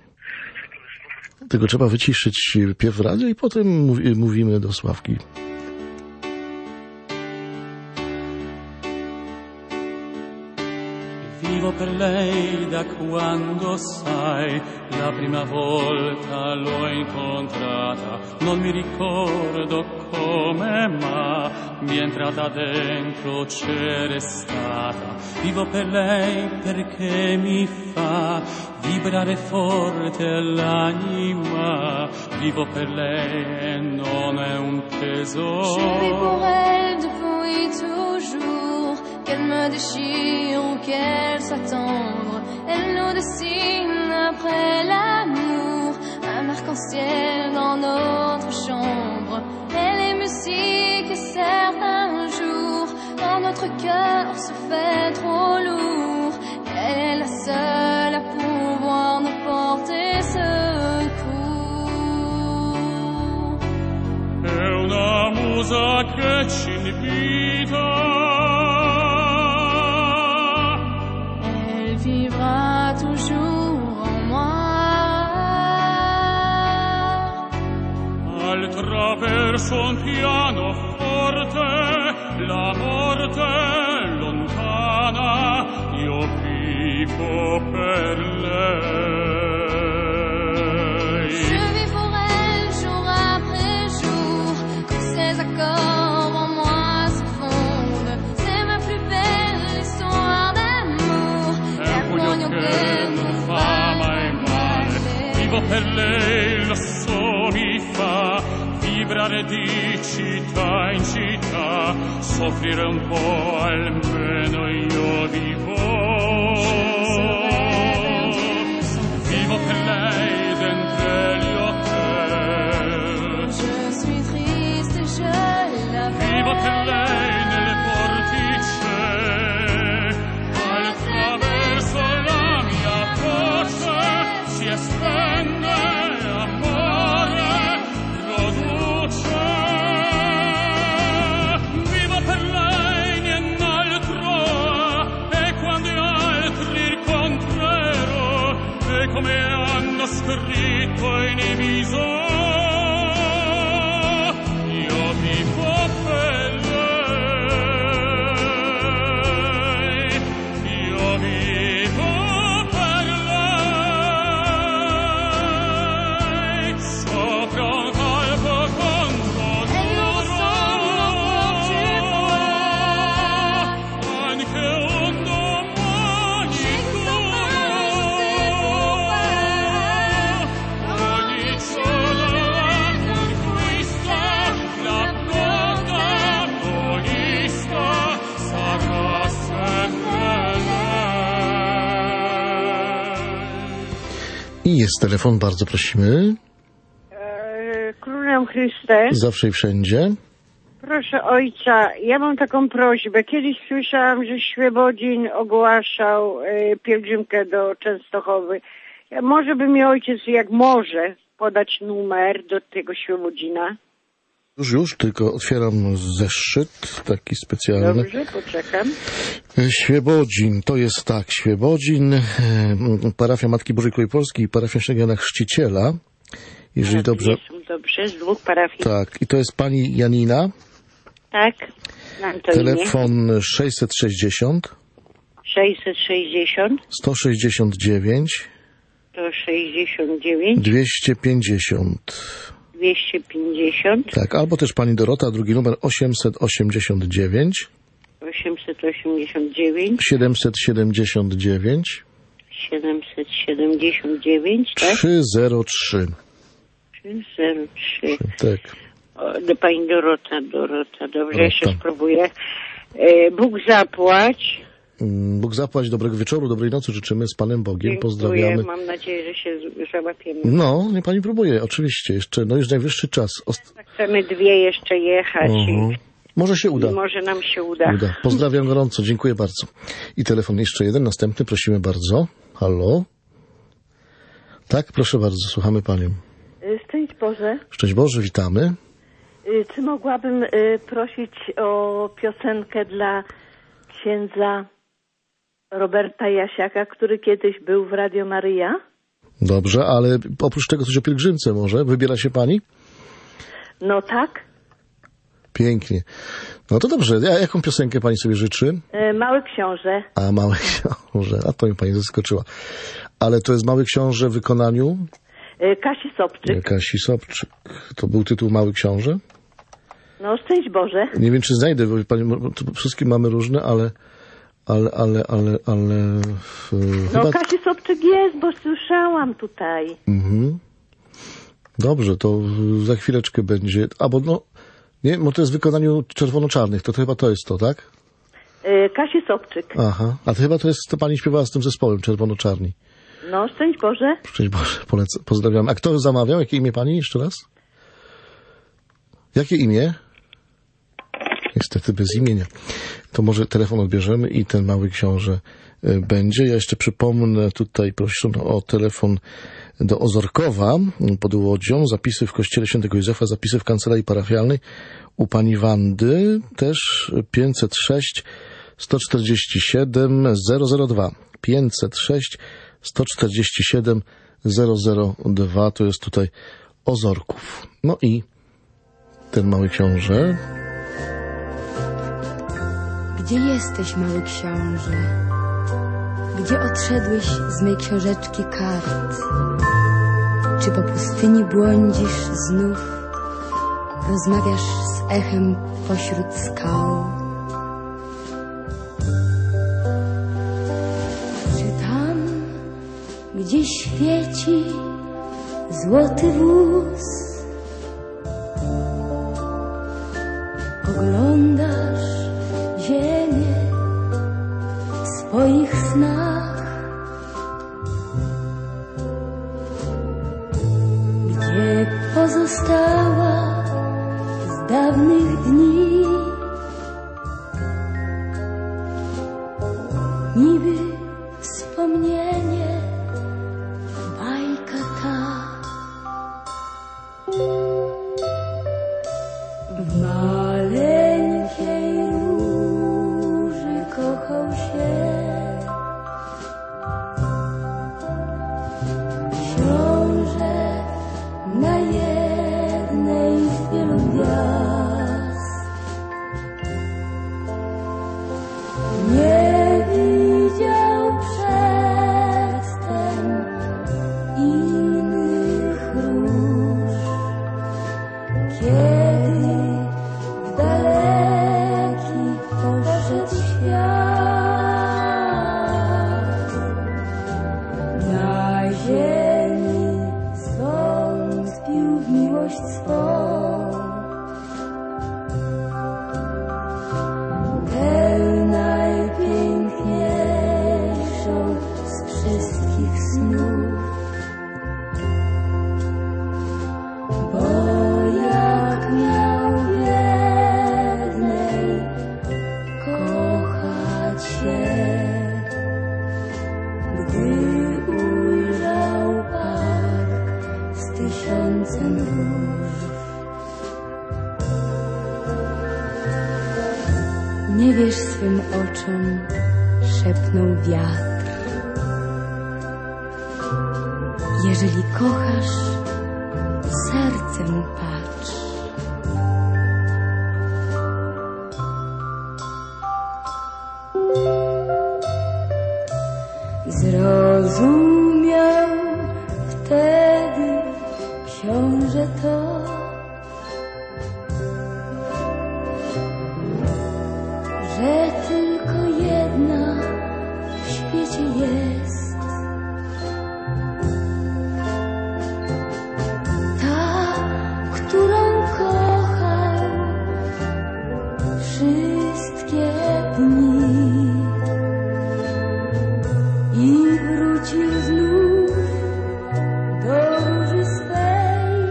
Tylko trzeba wyciszyć pierw radio i potem mówi, mówimy do Sławki. Vivo per lei da quando sai la prima volta l'ho incontrata, non mi ricordo come ma mi è entrata dentro, c'è restata. Vivo per lei perché mi fa vibrare forte l'anima, vivo per lei e non è un peso. Je vis pour elle depuis toujours, qu'elle me déchire ou qu'elle soit tendre, elle nous dessine après l'amour un arc-en-ciel dans notre chambre. Elle est musique et certains jours quand notre cœur se fait trop lourd, elle est la seule à pouvoir nous porter secours. È una musa che ci invita, vivra toujours en moi. Attraverso un pianoforte, la morte lontana, io vivo per lei. Je vis pour elle jour après jour, quand ses accords en moi se fondent. C'est ma plus belle histoire d'amour. Che non fa mai male, vivo per lei, lo so mi fa vibrare di città in città, soffrire un po' almeno io vivo. Vivo per lei dentro gli hotel, je suis triste et je la veux. Vivo per lei nelle portiche, attraverso la mia voce si estende amore, produce. Vivo per lei nient'altro, e quando altri incontrerò, è come hanno scritto in viso. Io vivo per lei, io vivo per lei, sopra un palco contro duro, anche un domani ogni giorno la conquista, la protagonista sarà sempre I jest telefon, bardzo prosimy. E, Królem Chryste. Zawsze i wszędzie. Proszę ojca, ja mam taką prośbę. Kiedyś słyszałam, że Świebodzin ogłaszał y, pielgrzymkę do Częstochowy. Ja, może by mi ojciec, jak może, podać numer do tego Świebodzina? Już, już, tylko otwieram zeszyt taki specjalny. Dobrze, poczekam. Świebodzin, to jest tak, Świebodzin, e, parafia Matki Bożej Królowej Polski i parafia Świętego Jana Chrzciciela. Jeżeli tak, dobrze. Jest, dobrze, z dwóch parafii. Tak, i to jest pani Janina. Tak, znam to Telefon imię. sześćset sześćdziesiąt. sześćset sześćdziesiąt. sto sześćdziesiąt dziewięć. sto sześćdziesiąt dziewięć. dwieście pięćdziesiąt. dwieście pięćdziesiąt. Tak, albo też pani Dorota, drugi numer osiemset osiemdziesiąt dziewięć. osiemset osiemdziesiąt dziewięć. siedemset siedemdziesiąt dziewięć. siedemset siedemdziesiąt dziewięć, tak? trzysta trzy. trzysta trzy. Tak. O, do pani Dorota, Dorota, dobrze, Dorota. jeszcze spróbuję. E, Bóg zapłać. Bóg zapłać, dobrego wieczoru, dobrej nocy, życzymy z Panem Bogiem, Dziękuję. pozdrawiamy. Mam nadzieję, że się z- załapiemy. No, nie pani próbuje, oczywiście, jeszcze, no już najwyższy czas. Ost- Chcemy dwie jeszcze jechać Mhm. Może się i, uda. i może nam się uda. Uda. Pozdrawiam gorąco, dziękuję bardzo. I telefon jeszcze jeden, następny, prosimy bardzo. Halo? Tak, proszę bardzo, słuchamy Panią. Szczęść Boże. Szczęść Boże, witamy. Y, Czy mogłabym y, prosić o piosenkę dla księdza Roberta Jasiaka, który kiedyś był w Radio Maryja? Dobrze, ale oprócz tego coś o pielgrzymce może? Wybiera się Pani? No tak. Pięknie. No to dobrze, a jaką piosenkę Pani sobie życzy? Y, Mały Książę. A, Mały Książę, a to mi Pani zaskoczyła. Ale to jest Mały Książę w wykonaniu? Y, Kasi Sobczyk. Kasi Sobczyk. To był tytuł Mały Książę? No szczęść Boże. Nie wiem, czy znajdę, bo Pani, bo to wszystkie mamy różne, ale, ale, ale, ale, ale... w- No chyba... Kasi Sobczyk jest, bo słyszałam tutaj. Mhm. Dobrze, to za chwileczkę będzie. Albo no, nie, bo to jest w wykonaniu czerwono-czarnych, to, to chyba to jest to, tak? Y, Kasi Sobczyk. Aha, a to chyba to jest, to Pani śpiewała z tym zespołem czerwono-czarni. No szczęść Boże. Szczęść Boże, polecam, pozdrawiam. A kto zamawiał? Jakie imię Pani jeszcze raz? Jakie imię? Niestety bez imienia. To może telefon odbierzemy i ten Mały Książę y, będzie. Ja jeszcze przypomnę tutaj, proszono o telefon do Ozorkowa pod Łodzią. Zapisy w kościele Świętego Józefa, zapisy w kancelarii parafialnej u pani Wandy. Też pięćset sześć sto czterdzieści siedem zero zero dwa. pięćset sześć sto czterdzieści siedem zero zero dwa. To jest tutaj Ozorków. No i ten Mały Książę. Gdzie jesteś, mały książę? Gdzie odszedłeś z mej książeczki kart? Czy po pustyni błądzisz znów? Rozmawiasz z echem pośród skał? Czy tam, gdzie świeci złoty wóz, oglądasz ziemię w swoich snach? Gdzie pozostała z dawnych dni? Niby wspomnienie, bajka ta. W maleńkiej róży kochał się książę na jednej z wielu gwiazd. Nie widział przedtem innych róż, kiedy w daleki poszedł świat. Na ziemi stąpił w miłość swą, tę najpiękniejszą z wszystkich snów. Bo jak miał wiele tysiące nóż. Nie wierz swym oczom, szepnął wiatr. Jeżeli kochasz, sercem patrz. Zrozumiał wtedy książę to, że tylko jedna w świecie jest, ta, którą kochał wszystkie dni. I wrócił znów do róży swej,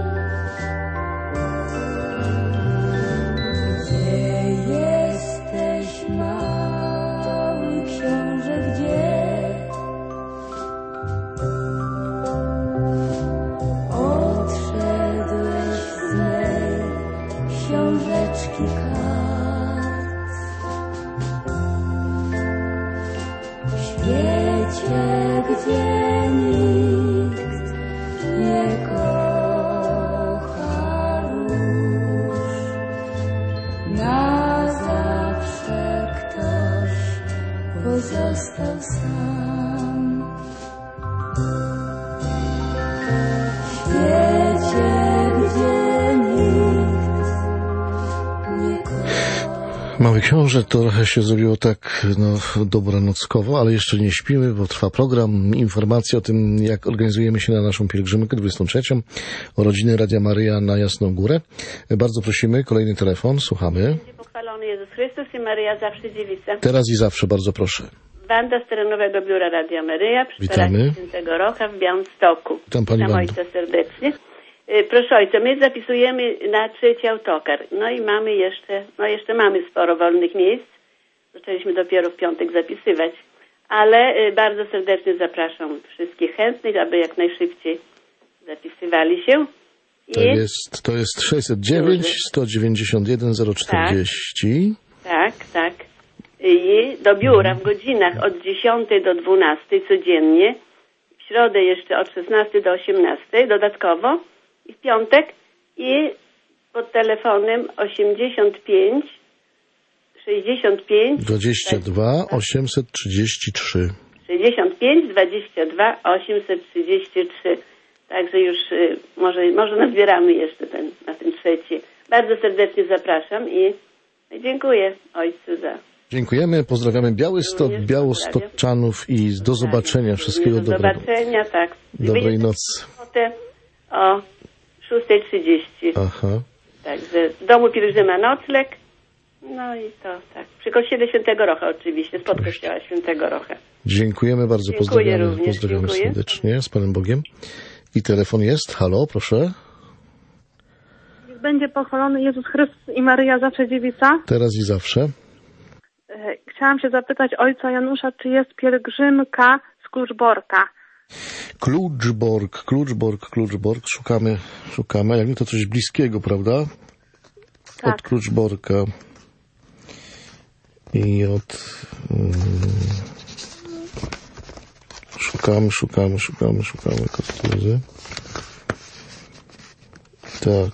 gdzie jesteś, mały książę, gdzie odszedłeś z mej książeczki kart. W świecie, gdzie nikt nie kocha już, na zawsze ktoś pozostał sam. W świecie, gdzie nikt nie kocha. Mały książę, to trochę się zrobiło tak, no, dobranockowo, ale jeszcze nie śpimy, bo trwa program. Informacje o tym, jak organizujemy się na naszą pielgrzymkę dwudziestą trzecią, o rodziny Radia Maryja na Jasną Górę. Bardzo prosimy, kolejny telefon, słuchamy. Pochwalony Jezus Chrystus i Maryja zawsze dziewica. Teraz i zawsze, bardzo proszę. Wanda z terenowego biura Radia Maryja przy Witamy. parafii Świętego Rocha w Białymstoku. Witam pani Witam Wando. ojca serdecznie. Y, Proszę ojca, my zapisujemy na trzeci autokar. No i mamy jeszcze, no jeszcze mamy sporo wolnych miejsc. Zaczęliśmy dopiero w piątek zapisywać. Ale y, bardzo serdecznie zapraszam wszystkich chętnych, aby jak najszybciej zapisywali się. I To jest, to jest sześćset dziewięć, sto dziewięćdziesiąt jeden, zero czterdzieści. Tak, tak. I do biura w godzinach od dziesiątej do dwunastej codziennie. W środę jeszcze od szesnastej do osiemnastej dodatkowo. I w piątek. I pod telefonem osiemdziesiąt pięć, sześćdziesiąt pięć, dwadzieścia dwa, osiemset trzydzieści trzy. sześćdziesiąt pięć, dwadzieścia dwa, osiemset trzydzieści trzy. Także już y, może, może nazbieramy jeszcze ten, na ten trzeci. Bardzo serdecznie zapraszam i dziękuję ojcu za... Dziękujemy, pozdrawiamy Białystok, Białostoczanów i do zobaczenia. Wszystkiego Do dobrego. zobaczenia, tak. Dobrej nocy. Sobotę o szósta trzydzieści. Aha. Także w domu pielgrzyma nocleg. No i to tak. Przy kościele Świętego Rocha oczywiście, spod kościoła Świętego Rocha. Dziękujemy bardzo, Dziękuję pozdrawiamy, również, pozdrawiamy dziękuję. serdecznie, z Panem Bogiem. I telefon jest, halo, proszę. Niech będzie pochwalony Jezus Chrystus i Maryja zawsze dziewica. Teraz i zawsze. E, Chciałam się zapytać ojca Janusza, czy jest pielgrzymka z Kluczborka. Kluczbork, Kluczbork, Kluczbork. Szukamy, szukamy. Jak nie to coś bliskiego, prawda? Tak. Od Kluczborka. I od... Um, szukamy, szukamy, szukamy, szukamy kostuzy. Tak.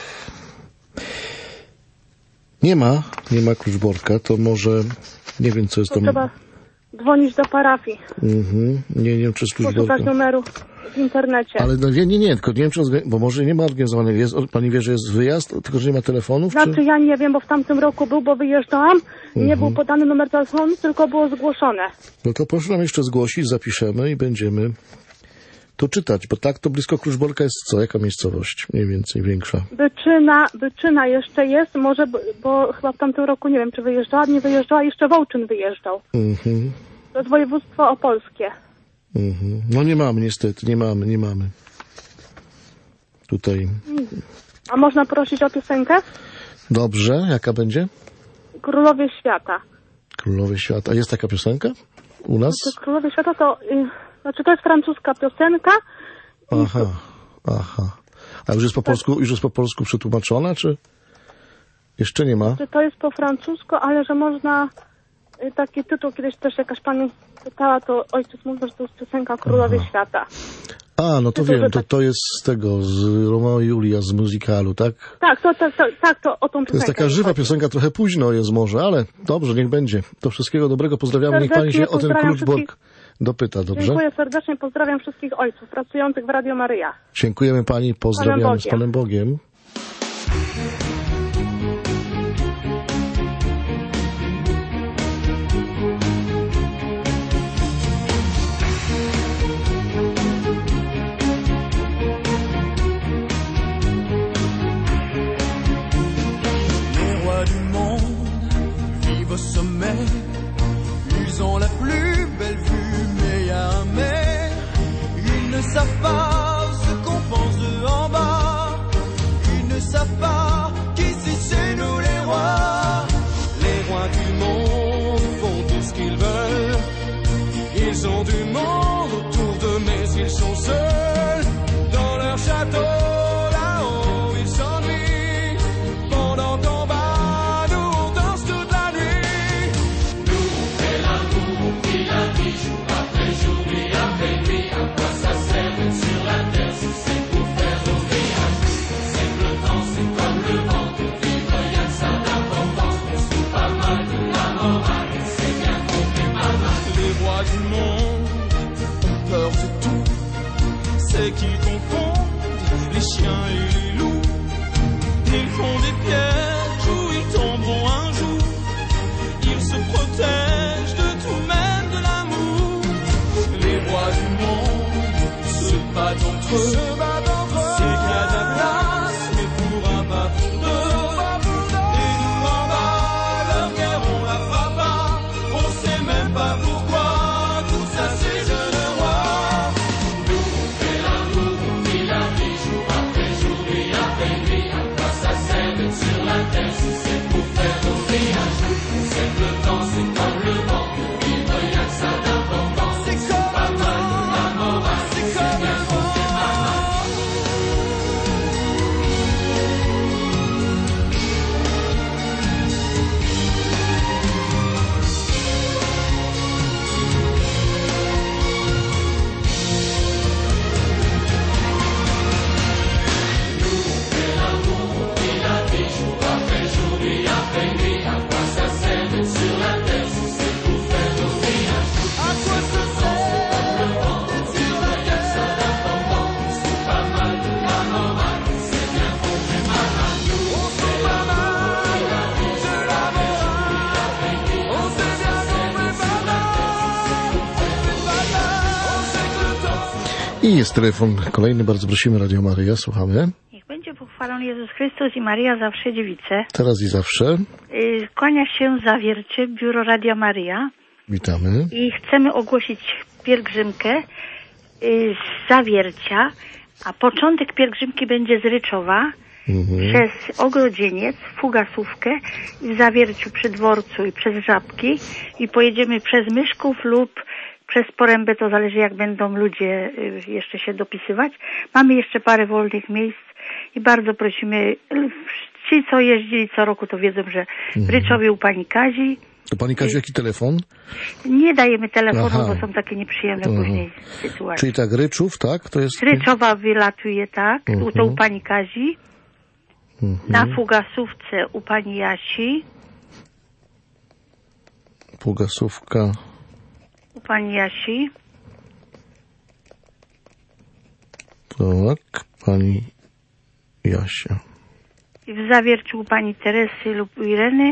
Nie ma, nie ma Kluczborka, to może... Nie wiem, co jest To tam... trzeba dzwonić do parafii, Mhm. Nie, nie wiem, czy z Kluczborka. poszukać numeru w internecie. Ale no, nie, nie, nie, tylko nie wiem, czy organi- bo może nie ma organizowanego. Jest, pani wie, że jest wyjazd, tylko że nie ma telefonów? Znaczy Czy... ja nie wiem, bo w tamtym roku był, bo wyjeżdżałam, nie Mhm. był podany numer telefonu, tylko było zgłoszone. No to proszę nam jeszcze zgłosić, zapiszemy i będziemy to czytać, bo tak to blisko Kluczborka jest co? Jaka miejscowość? Mniej więcej większa. Byczyna, Byczyna jeszcze jest, może, b- bo chyba w tamtym roku, nie wiem, czy wyjeżdżała, nie wyjeżdżała, jeszcze Wołczyn wyjeżdżał. Mhm. To jest województwo opolskie. Mhm. No nie mamy niestety, nie mamy, nie mamy. Tutaj. A można prosić o piosenkę? Dobrze, jaka będzie? Królowie Świata. Królowie Świata. Jest taka piosenka u nas? Znaczy, Królowie Świata to, y, znaczy to jest francuska piosenka. Aha, aha. A już jest po polsku, już jest po polsku przetłumaczona, czy jeszcze nie ma? Że to jest po francusku, ale że można y, taki tytuł, kiedyś też jakaś pani pytała, to ojciec mówił, że to jest piosenka Królowie Aha. Świata. A, no to Tytuł, wiem, że to, tak- to jest z tego, z Romeo i Julia, z musicalu, tak? Tak, to, to, to, tak, to o tą To jest piosenkę. taka żywa piosenka, trochę późno jest może, ale dobrze, niech będzie. Do wszystkiego dobrego, pozdrawiamy, niech pani Serdecznie się o ten pozdrawiam Kluczbork dopyta, dobrze? Dziękuję serdecznie, pozdrawiam wszystkich ojców pracujących w Radio Maryja. Dziękujemy pani, pozdrawiamy Panem z Panem Bogiem. Les rois du monde vivent au sommet. Ils ont la plus belle vue, mais y a un mais. Ils ne savent pas ce qu'on pense d'eux en bas. Ils ne savent pas qu'ici c'est nous les rois. Les rois du monde font tout ce qu'ils veulent. Ils ont du monde autour d'eux, mais ils sont seuls dans leur château. Là-haut, ils s'ennuient. Pendant qu'on bat, nous on danse toute la nuit. Nous on fait l'amour, puis la vie, jour après jour, nuit après nuit. À quoi ça sert d'être sur la terre si c'est pour faire rire? C'est que le temps, c'est comme le vent. Pour vivre, y'a que ça d'importance. On se fout pas mal de la morale. C'est bien qu'on fait pas mal. Les rois du monde ont peur de tout. C'est qu'ils confondent les chiens et les loups. Ils font des pièges où ils tomberont un jour. Ils se protègent de tout, même de l'amour. Les rois du monde se battent entre eux. C'est qu'il y a de la place, mais pour un pas pour deux. Et nous en bas, leur guerre on la fera pas. On sait même pas pourquoi. Tout ça c'est jeunes rois. Nous on fait l'amour, on vit la vie, jour après jour, nuit après nuit. À quoi ça sert d'être sur la terre si c'est pour faire rire? On sait que le temps c'est comme le vent. Pour vivre y'a que ça d'important. C'est comme pas mal de la morale. C'est comme bien qu'on fait pas mal. I jest telefon kolejny, bardzo prosimy, Radio Maryja, słuchamy. Niech będzie pochwalony Jezus Chrystus i Maria zawsze dziewice. Teraz i zawsze. Y, Kłania się Zawiercie, biuro Radia Maryja. Witamy. I chcemy ogłosić pielgrzymkę y, z Zawiercia, a początek pielgrzymki będzie z Ryczowa, Mhm. przez Ogrodzieniec, Fugasówkę i w Zawierciu przy dworcu i przez Żabki i pojedziemy przez Myszków lub przez Porębę, to zależy jak będą ludzie y, jeszcze się dopisywać. Mamy jeszcze parę wolnych miejsc i bardzo prosimy, ci co jeździli co roku to wiedzą, że w Mhm. Ryczowie u pani Kazi. To pani Kaziu, jaki telefon? Nie dajemy telefonu, Aha. bo są takie nieprzyjemne Mhm. później sytuacje. Czyli tak, Ryczów, tak? To jest... Z Ryczowa wylatuje, tak, Mhm. to u pani Kazi. Mhm. Na Fugasówce u pani Jasi. Półgasówka. U pani Jasi. Tak, pani Jasia. I w Zawierciu u pani Teresy lub u Ireny.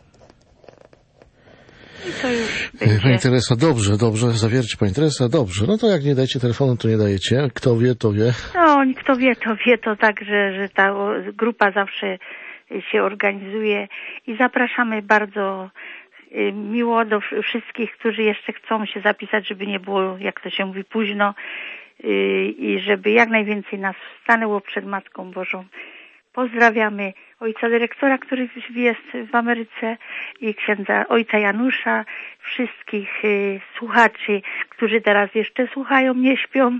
I to już będzie. Pani Teresa, dobrze, dobrze, zawiercie Pani Teresa, dobrze. No to jak nie dajecie telefonu, to nie dajecie. Kto wie, to wie. No, kto wie, to wie, to tak, że, że ta o, grupa zawsze się organizuje i zapraszamy bardzo y, miło do wsz- wszystkich, którzy jeszcze chcą się zapisać, żeby nie było, jak to się mówi, późno y, i żeby jak najwięcej nas stanęło przed Matką Bożą. Pozdrawiamy ojca dyrektora, który jest w Ameryce i księdza ojca Janusza, wszystkich y, słuchaczy, którzy teraz jeszcze słuchają, nie śpią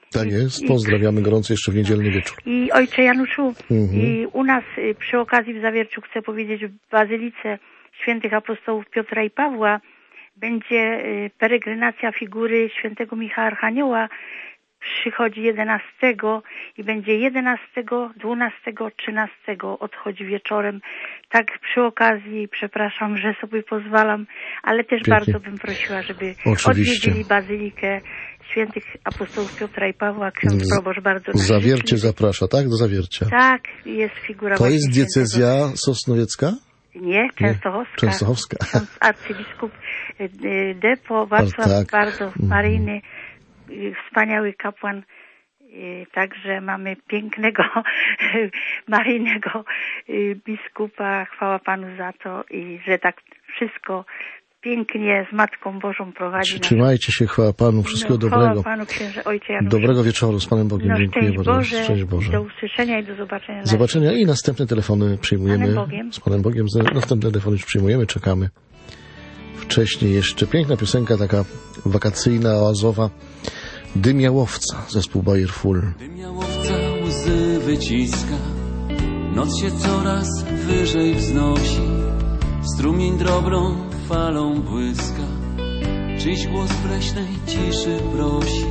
Tak jest, pozdrawiamy gorąco jeszcze w niedzielny wieczór. I ojcze Januszu, Mhm. i u nas y, przy okazji w Zawierciu chcę powiedzieć, w Bazylice Świętych Apostołów Piotra i Pawła będzie y, peregrinacja figury świętego Michała Archanioła. Przychodzi jedenastego i będzie jedenastego, dwunastego, trzynastego odchodzi wieczorem. Tak przy okazji, przepraszam, że sobie pozwalam, ale też Pięknie. bardzo bym prosiła, żeby Oczywiście. odwiedzili Bazylikę Świętych Apostołów Piotra i Pawła. Ksiądz Z- proboszcz bardzo nas Zawiercie życzliwy. zaprasza, tak? Do Zawiercia. Tak, jest figura To właśnie jest diecezja sosnowiecka? świętego. Nie, Częstochowska. Częstochowska. Ksiądz arcybiskup y, y, Depo, Wacław tak. bardzo Mhm. maryjny, y, wspaniały kapłan. Y, Także mamy pięknego, maryjnego y, biskupa. Chwała Panu za to i że tak wszystko pięknie z Matką Bożą prowadzi. nas. Trzymajcie się, chwała Panu, wszystkiego No, chwała dobrego. Panu, księże ojcze Januszu. Dobrego wieczoru, z Panem Bogiem. No, Dziękuję szczęść bardzo. Boże, Szczęść Boże. do usłyszenia i do zobaczenia. na Zobaczenia i następne telefony przyjmujemy. Panem Bogiem. Z Panem Bogiem. Następne telefony już przyjmujemy, czekamy. Wcześniej jeszcze piękna piosenka, taka wakacyjna, oazowa. Dym jałowca, zespół Bayer Full. Dym jałowca łzy wyciska, noc się coraz wyżej wznosi, strumień drobną falą błyska, czyjś głos w leśnej ciszy prosi.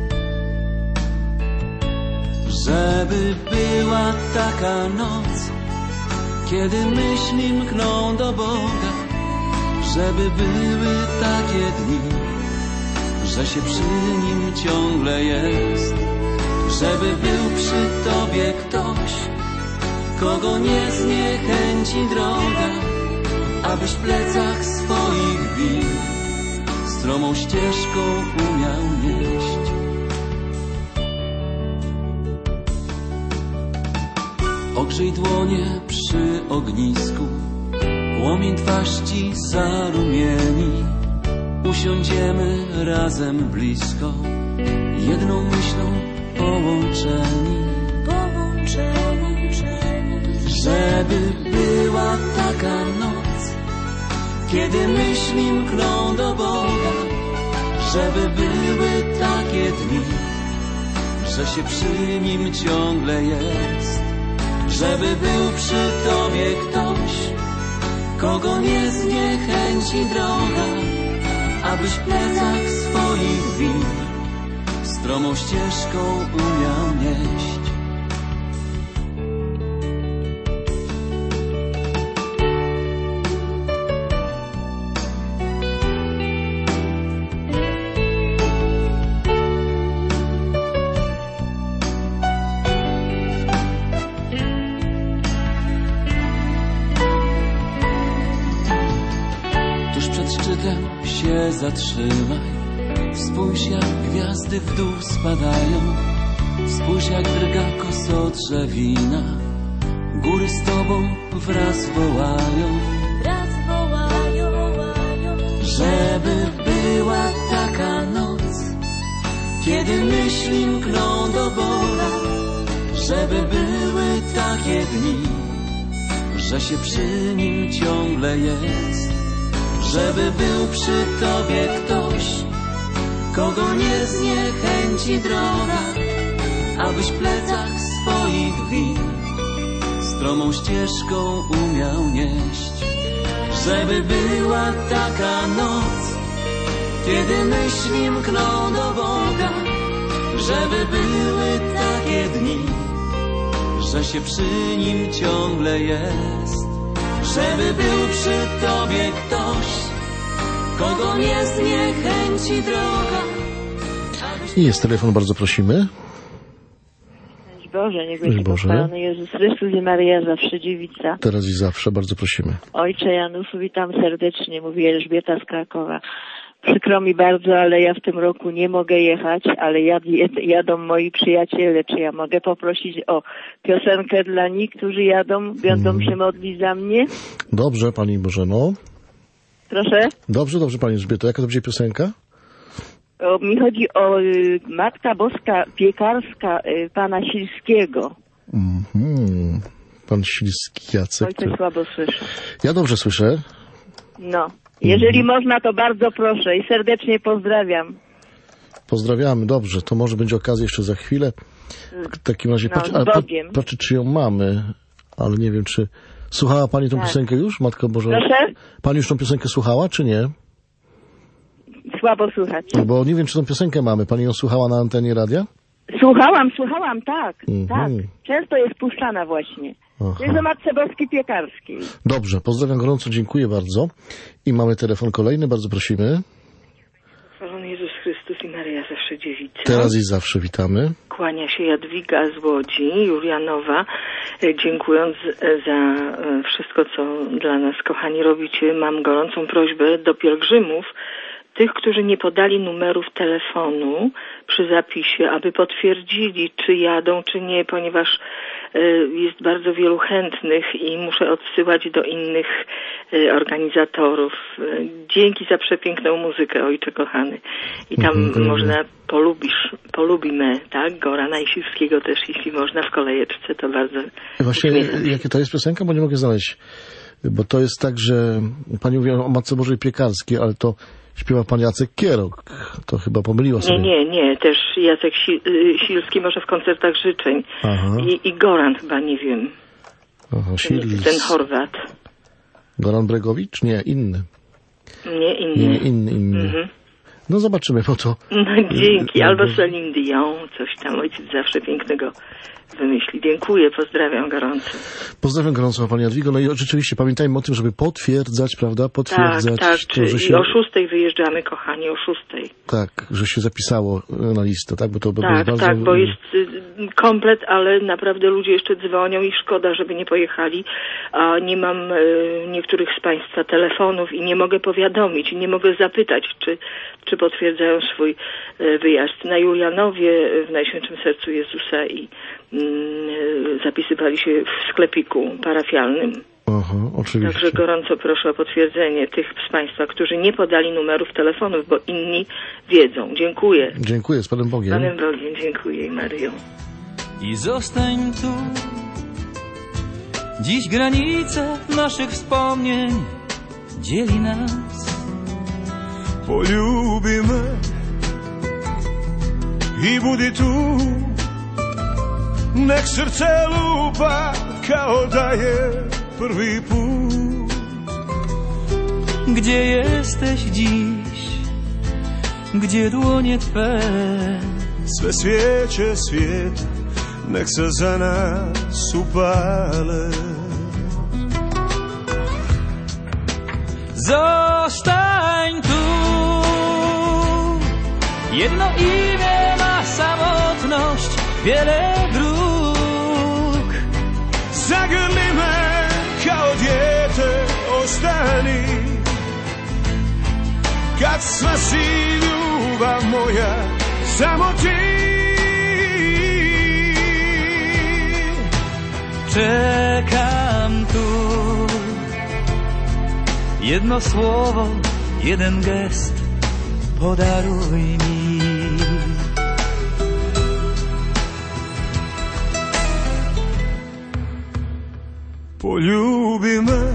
Żeby była taka noc, kiedy myśli mkną do Boga, żeby były takie dni, że się przy nim ciągle jest, żeby był przy tobie ktoś, kogo nie zniechęci droga, abyś w plecach swoich win stromą ścieżką umiał nieść. Ogrzej dłonie przy ognisku, płomień twarz ci zarumieni, usiądziemy razem blisko, jedną myślą połączeni. Połączeni, żeby była taka noc, kiedy myśli mkną do Boga, żeby były takie dni, że się przy nim ciągle jest, żeby był przy tobie ktoś, kogo nie zniechęci droga, abyś w plecach swoich win stromą ścieżką umiał nieść. Tuż przed szczytem się zatrzymaj, spójrz jak gwiazdy w dół spadają, spójrz jak drga kosodrzewina, góry z tobą wraz wołają, wraz wołają, żeby była taka noc, kiedy myśli mkną do Boga, żeby były takie dni, że się przy nim ciągle jest, żeby był przy tobie ktoś, kogo nie zniechęci droga, abyś w plecach swoich win stromą ścieżką umiał nieść. Żeby była taka noc, kiedy myśli mkną do Boga, żeby były takie dni, że się przy nim ciągle jest, żeby był przy tobie ktoś, kogo nie zniechęci droga. I jest telefon, bardzo prosimy. Szczęść Boże, niech Szczęść będzie Boże. pochwalony Jezus Chrystus i Maryja zawsze dziewica. Teraz i zawsze, bardzo prosimy. Ojcze Januszu, witam serdecznie, mówi Elżbieta z Krakowa. Przykro mi bardzo, ale ja w tym roku nie mogę jechać, ale jad, jadą moi przyjaciele. Czy ja mogę poprosić o piosenkę dla nich, którzy jadą, będą Mm. się modlić za mnie? Dobrze, Pani Bożeno. Proszę? Dobrze, dobrze, Pani Elżbieto. Jaka to będzie piosenka? O, mi chodzi o y, Matka Boska Piekarska y, Pana Silskiego. Mhm. Pan Silski Jacek. Ojciec słabo słyszę. Ja dobrze słyszę. No. Jeżeli można, to bardzo proszę i serdecznie pozdrawiam. Pozdrawiamy, dobrze. To może będzie okazja jeszcze za chwilę. W takim razie, No, patrz, z ale pa, Bogiem. patrzę, czy ją mamy, ale nie wiem, czy... Słuchała Pani tą Tak. piosenkę już, Matko Boża? Proszę? Pani już tą piosenkę słuchała, czy nie? Słabo słychać. Bo nie wiem, czy tą piosenkę mamy. Pani ją słuchała na antenie radia? Słuchałam, słuchałam, tak, Mhm. tak. Często jest puszczana właśnie. Aha. Jest o Matce Boskiej Piekarskiej. Dobrze, pozdrawiam gorąco, dziękuję bardzo. I mamy telefon kolejny, bardzo prosimy. Chwalony Jezus Chrystus i Maryja zawsze dziewica. Teraz i zawsze witamy. Kłania się Jadwiga z Łodzi, Julianowa, e, dziękując e, za e, wszystko, co dla nas, kochani, robicie. Mam gorącą prośbę do pielgrzymów, tych, którzy nie podali numerów telefonu przy zapisie, aby potwierdzili, czy jadą, czy nie, ponieważ e, jest bardzo wielu chętnych i muszę odsyłać do innych e, organizatorów. E, Dzięki za przepiękną muzykę, ojcze kochany. I tam Mhm. można polubisz, polubimy, tak? Gora Najsiwskiego też, jeśli można, w kolejeczce, to bardzo Właśnie, uśmiecham się. jakie to jest piosenka, bo nie mogę znaleźć. Bo to jest tak, że Pani mówi o Matce Bożej Piekarskiej, ale to śpiewa Pan Jacek Kierok. To chyba pomyliła sobie. Nie, nie, nie, też Jacek Si- y, Silski może w koncertach życzeń. Aha. I, I Goran chyba, nie wiem, Aha, ten, Sils. ten Chorwat. Goran Bregowicz? Nie, inny. Nie, inny. Nie, nie, inny, inny. Mhm. No zobaczymy, bo to... No dzięki, albo Celine Dion, coś tam, ojciec zawsze pięknego wymyśli. Dziękuję, pozdrawiam gorąco. Pozdrawiam gorąco Pani Jadwigo. No i rzeczywiście pamiętajmy o tym, żeby potwierdzać, prawda? Potwierdzać Tak, tak, to, czy, że i się... o szóstej wyjeżdżamy, kochani, o szóstej. Tak, że się zapisało na listę, tak? Bo to by Tak, bardzo... tak, bo jest y, komplet, ale naprawdę ludzie jeszcze dzwonią i szkoda, żeby nie pojechali, a nie mam y, niektórych z Państwa telefonów i nie mogę powiadomić, nie mogę zapytać, czy, czy potwierdzają swój y, wyjazd. Na Julianowie y, w Najświętszym Sercu Jezusa i y, zapisywali się w sklepiku parafialnym. Aha, oczywiście. Także gorąco proszę o potwierdzenie tych z Państwa, którzy nie podali numerów telefonów, bo inni wiedzą. Dziękuję. Dziękuję, z Panem Bogiem. Panem Bogiem, dziękuję i Maryją. I zostań tu. Dziś granica naszych wspomnień dzieli nas. Poljubime i budi tu. Nek srce lupa kao da je prvi put. Gdzie jesteś dziś? Gdzie dłonie Twe? Sve svijeće svijeta nek se za nas upale. Zostań tu. Jedno imię ma samotność, wiele dróg. Zagrli me kao dijete, ostani. Kad sva si ljubav moja, samo ti. Czekam tu. Jedno słowo, jeden gest, podaruj mi. Poljubi me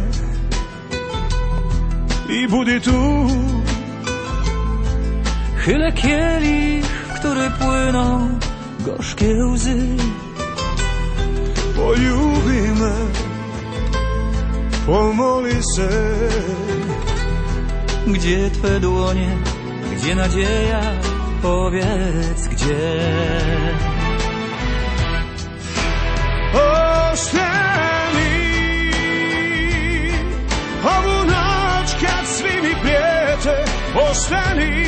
i budi tu. Chylę kielich, w który płyną gorzkie łzy. Poljubi me, pomoli se. Gdzie Twe dłonie, gdzie nadzieja, powiedz gdzie. Ostani ovu noć kad svi mi prijete, ostani.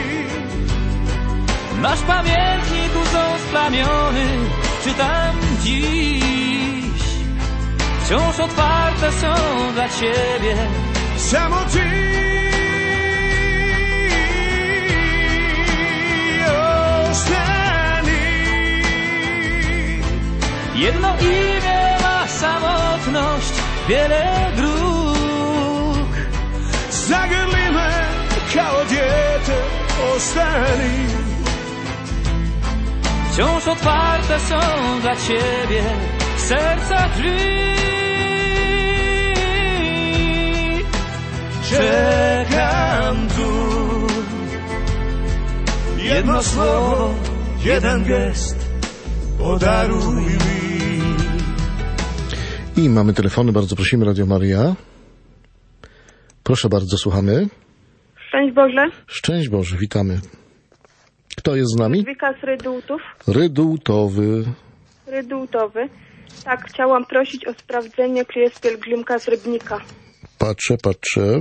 Nasz pamiętnik łzą splamiony, czytam dziś. Wciąż otwarte są dla Ciebie samo Ty. Ostani. Jedno imię ma samotność, wiele dróg. Zagrli me kao dijete, ostani. Wciąż otwarte są dla Ciebie serca drzwi. Czekam tu. jedno słowo, jeden gest, podaruj mi. I mamy telefony, bardzo prosimy, Radio Maryja. Proszę bardzo, słuchamy. Szczęść Boże. Szczęść Boże, witamy. Kto jest z nami? Wika z Rydultów. Rydultowy. Rydultowy. Tak, chciałam prosić o sprawdzenie, czy jest pielgrzymka z Rybnika. Patrzę, patrzę.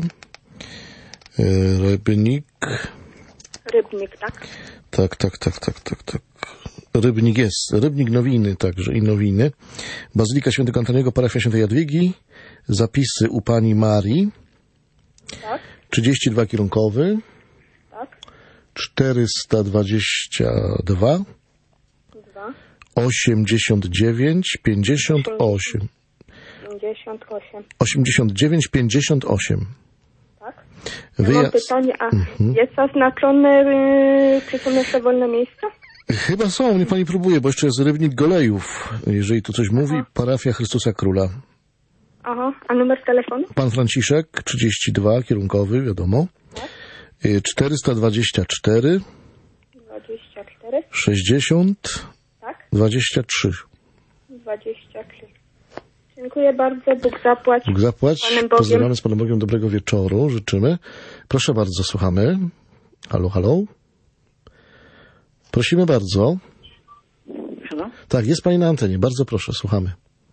Rybnik. Rybnik, tak? Tak, tak, tak, tak, tak, tak. Rybnik jest. Rybnik Nowiny także i Nowiny. Bazylika Świętego Antoniego, parafia Świętej Jadwigi. Zapisy u Pani Marii. Tak. trzydzieści dwa kierunkowy. Tak. czterysta dwadzieścia dwa. Dwa. osiemdziesiąt dziewięć pięćdziesiąt osiem. pięćdziesiąt osiem. osiemdziesiąt dziewięć pięćdziesiąt osiem. Tak. Ja Wyjazd. mam pytanie, a Mhm. jest zaznaczone, yy, czy są jeszcze wolne miejsca? Chyba są, nie pani próbuje, bo jeszcze jest Rybnik Golejów. Jeżeli tu coś mówi, parafia Chrystusa Króla. Aha, a numer telefonu? Pan Franciszek, trzydzieści dwa, kierunkowy, wiadomo. Tak. Y, czterysta dwadzieścia cztery, dwadzieścia cztery. sześćdziesiąt, Tak. dwadzieścia trzy. dwadzieścia trzy. Dziękuję bardzo, Bóg zapłać. Bóg zapłać. Panem Bogiem. Pozdrawiamy z Panem Bogiem, dobrego wieczoru, życzymy. Proszę bardzo, słuchamy. Halo, halo. Prosimy bardzo. Halo? Tak, jest pani na antenie, bardzo proszę, słuchamy.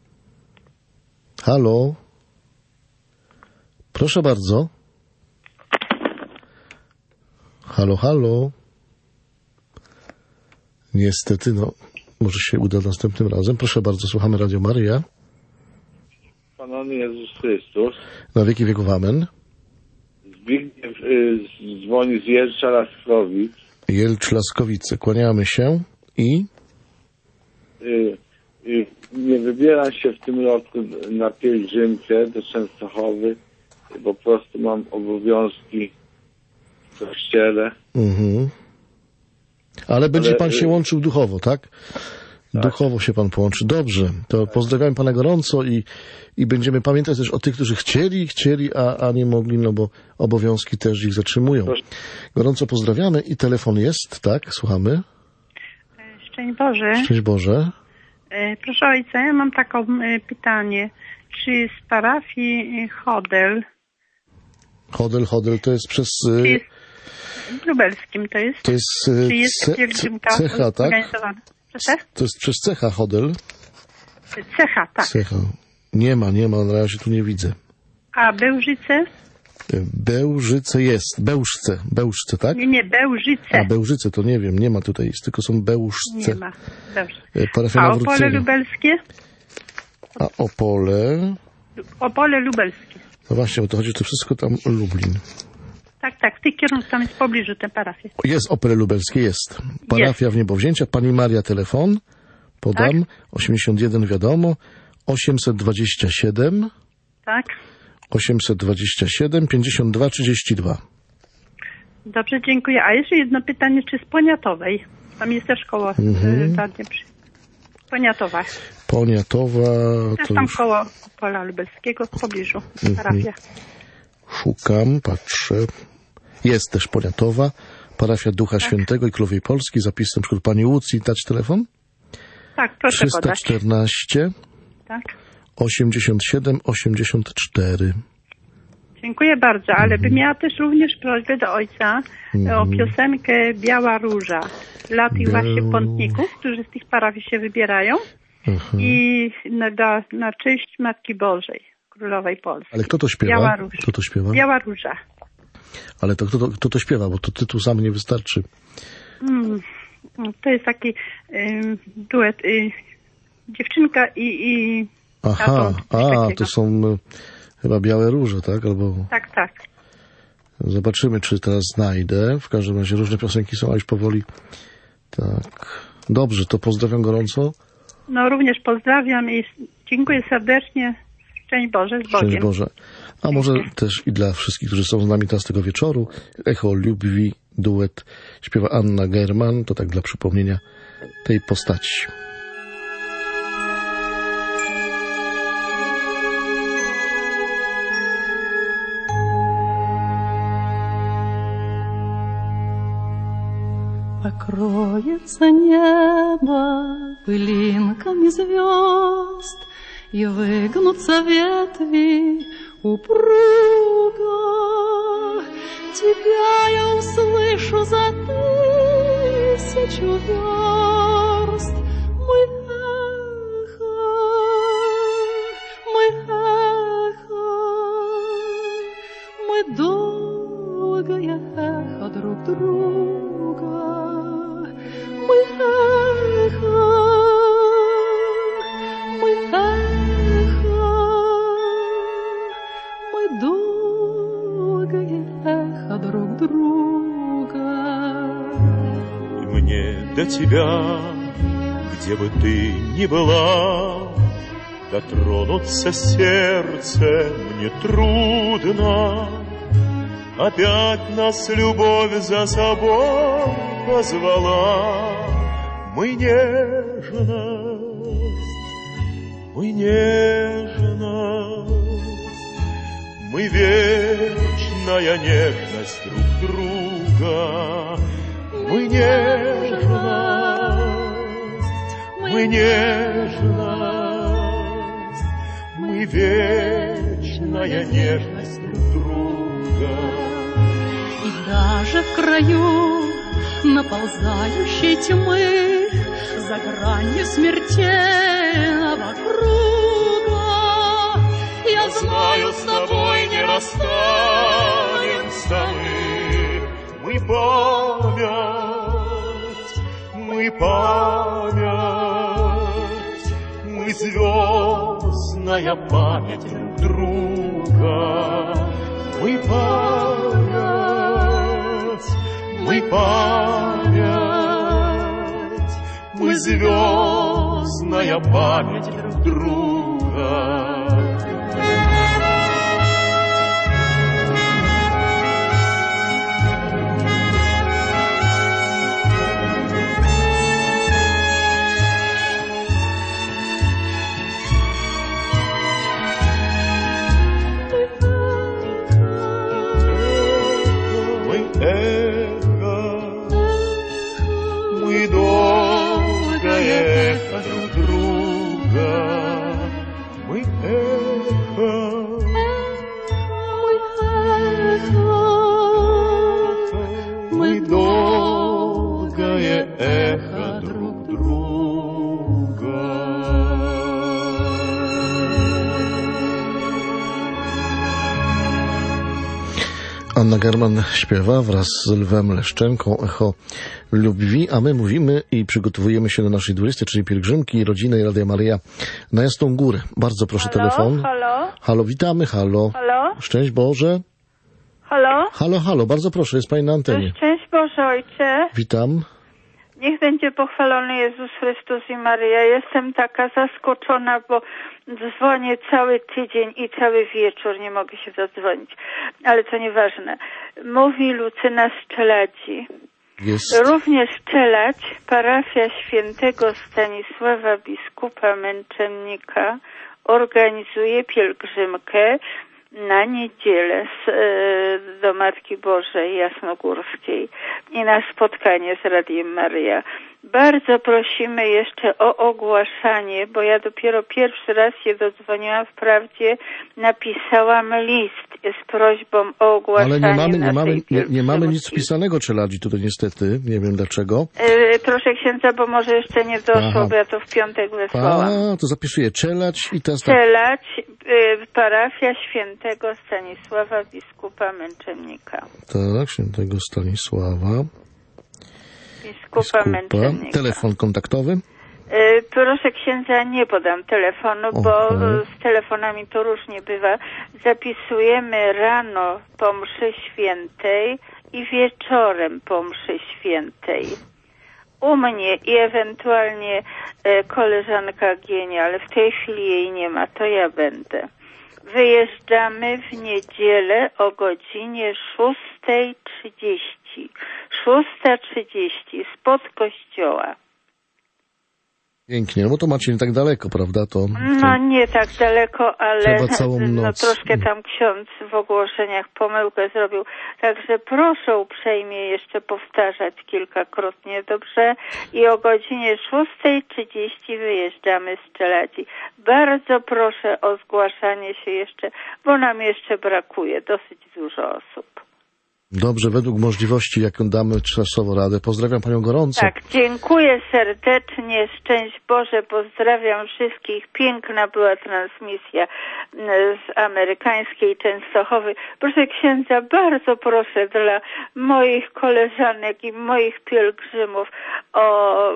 Halo. Proszę bardzo. Halo, halo. Niestety, no, może się uda następnym razem. Proszę bardzo, słuchamy Radio Maryja. Szanowny Jezus Chrystus. Na wieki wieków amen. Zbigniew y, dzwoni z Jelcza Laskowic. Jelcz Laskowice, kłaniamy się i... Y, y, nie wybieram się w tym roku na pielgrzymkę do Częstochowy, bo po prostu mam obowiązki w kościele. Mhm. Ale będzie Ale, pan się y- łączył duchowo, tak? Duchowo się pan połączy. Dobrze, to pozdrawiam pana gorąco i, i będziemy pamiętać też o tych, którzy chcieli, chcieli, a, a nie mogli, no bo obowiązki też ich zatrzymują. Gorąco pozdrawiamy i telefon jest, tak? Słuchamy. Szczęść Boże. Szczęść Boże. E, Proszę ojca, ja mam takie pytanie. Czy z parafii e, Chodel, Hodel, Hodel to jest przez... y, czy jest w Lubelskim to jest? To jest y, Czy jest ce, pielgrzymka ce, cecha, tak? organizowana? Proszę? To jest przez cecha Hodel. Cecha, tak. Cecha. Nie ma, nie ma, na razie tu nie widzę. A Bełżyce? Bełżyce jest. Bełżce. Bełżce, tak? Nie, nie, Bełżyce. A Bełżyce to nie wiem, nie ma tutaj, tylko są Bełżce. Nie ma. Dobrze. Parafia A Opole Nawrócenia. Lubelskie? A Opole... Opole Lubelskie. No właśnie, bo to chodzi, to wszystko tam Lublin. Tak, tak, w tych kierunkach tam jest w pobliżu te parafie. Jest Opole Lubelskie, jest. Parafia w Niebowzięcia. Pani Maria, telefon. Podam. osiemdziesiąt jeden, wiadomo. osiemset dwadzieścia siedem. Tak. osiemset dwadzieścia siedem, pięćdziesiąt dwa, trzydzieści dwa. Dobrze, dziękuję. A jeszcze jedno pytanie, czy z Poniatowej? Tam jest też koło Mhm. mhm. Poniatowa. Poniatowa, Też to tam już koło Pola Lubelskiego, w pobliżu Mhm. parafia. szukam, patrzę. Jest też Poniatowa. Parafia Ducha Świętego i Królowej Polski. Zapisy na przykład pani Łucji. Dać telefon? Tak, proszę trzysta podać. czternaście, Tak. osiemdziesiąt siedem, osiemdziesiąt cztery. Dziękuję bardzo, ale bym miała też również prośbę do ojca Mhm. o piosenkę Biała Róża dla tych Biała- właśnie pątników, którzy z tych parafii się wybierają Mhm. i na, na, na cześć Matki Bożej, Królowej Polski. Ale kto to śpiewa? Biała Róża. Kto to śpiewa? Biała Róża. Ale to kto, to kto to śpiewa? Bo to tytuł sam nie wystarczy. Mm. To jest taki y, duet y, dziewczynka i, i Aha, tatą, coś a, takiego. to są y, chyba Białe Róże, tak? Albo Tak, tak. zobaczymy, czy teraz znajdę. W każdym razie różne piosenki są, a już powoli. Tak. Dobrze, to pozdrawiam gorąco. No również pozdrawiam i dziękuję serdecznie. Szczęść Boże, z Bogiem. Szczęść Boże. A może też i dla wszystkich, którzy są z nami teraz tego wieczoru. Echo Lubwi, duet śpiewa Anna German. To tak dla przypomnienia tej postaci. Покроется небо пылинками звезд, и выгнутся ветви упруго. Тебя я услышу за тысячу верст, мой эхо, мой эхо, мой долгое эхо друг друга, мой эхо, мой эхо, мой долгое эхо друг друга. И мне до тебя, где бы ты ни была, дотронуться сердце мне трудно. Опять нас любовь за собой позвала. Мы нежность, мы нежность, мы вечная нежность друг друга. Мы нежность, мы нежность, мы вечная нежность друг друга. И даже в краю наползающей тьмы, за гранью смертельного круга, я знаю, с тобой не расстанемся мы. Мы память, мы память, мы звездная память друг друга. Мы память, мы память, мы звездная память друг друга. Anna German śpiewa wraz z Lwem Leszczenką Echo Lubwi, a my mówimy i przygotowujemy się do naszej dwudziestej trzeciej pielgrzymki rodzinnej Radia Maryja na Jasną Górę. Bardzo proszę Halo, telefon. halo. Halo, witamy, halo. Halo. Szczęść Boże. Halo. Halo, halo, bardzo proszę, jest pani na antenie. Szczęść Boże, Ojcze. Witam. Niech będzie pochwalony Jezus Chrystus i Maryja. Jestem taka zaskoczona, bo dzwonię cały tydzień i cały wieczór, nie mogę się zadzwonić, ale to nieważne. Mówi Lucyna z Czeladzi. Jest. Również Czeladź, parafia świętego Stanisława biskupa męczennika, organizuje pielgrzymkę na niedzielę z, e, do Matki Bożej Jasnogórskiej i na spotkanie z Radiem Maryja. Bardzo prosimy jeszcze o ogłaszanie, bo ja dopiero pierwszy raz się dodzwoniłam, wprawdzie napisałam list z prośbą o ogłaszanie. Ale nie mamy, nie mamy, nie, nie mamy nic pielgrzymki. wpisanego Czeladzi tutaj niestety, nie wiem dlaczego. E, proszę księdza, bo może jeszcze nie doszło, Aha. bo ja to w piątek wysłałam. A, to zapisuję Czeladź i teraz tak. Czeladź, y, parafia świętego Stanisława biskupa męczennika. Tak, świętego Stanisława. Biskupa, Biskupa. męczennika. Telefon kontaktowy? Y, proszę księdza, nie podam telefonu, bo Okej. y, z telefonami to różnie bywa. Zapisujemy rano po mszy świętej i wieczorem po mszy świętej. U mnie i ewentualnie e, koleżanka Gienia, ale w tej chwili jej nie ma, to ja będę. Wyjeżdżamy w niedzielę o godzinie szósta trzydzieści. szósta trzydzieści spod kościoła. Pięknie, no bo to macie nie tak daleko, prawda? To, to... No nie tak daleko, ale Trzeba całą no, noc. troszkę tam ksiądz w ogłoszeniach pomyłkę zrobił. Także proszę uprzejmie jeszcze powtarzać kilkakrotnie, dobrze? I o godzinie szósta trzydzieści wyjeżdżamy z Czeladzi. Bardzo proszę o zgłaszanie się jeszcze, bo nam jeszcze brakuje dosyć dużo osób. Dobrze, według możliwości, jaką damy czasowo radę. Pozdrawiam panią gorąco. Tak, dziękuję serdecznie, szczęść Boże, pozdrawiam wszystkich. Piękna była transmisja z amerykańskiej Częstochowy. Proszę księdza, bardzo proszę dla moich koleżanek i moich pielgrzymów o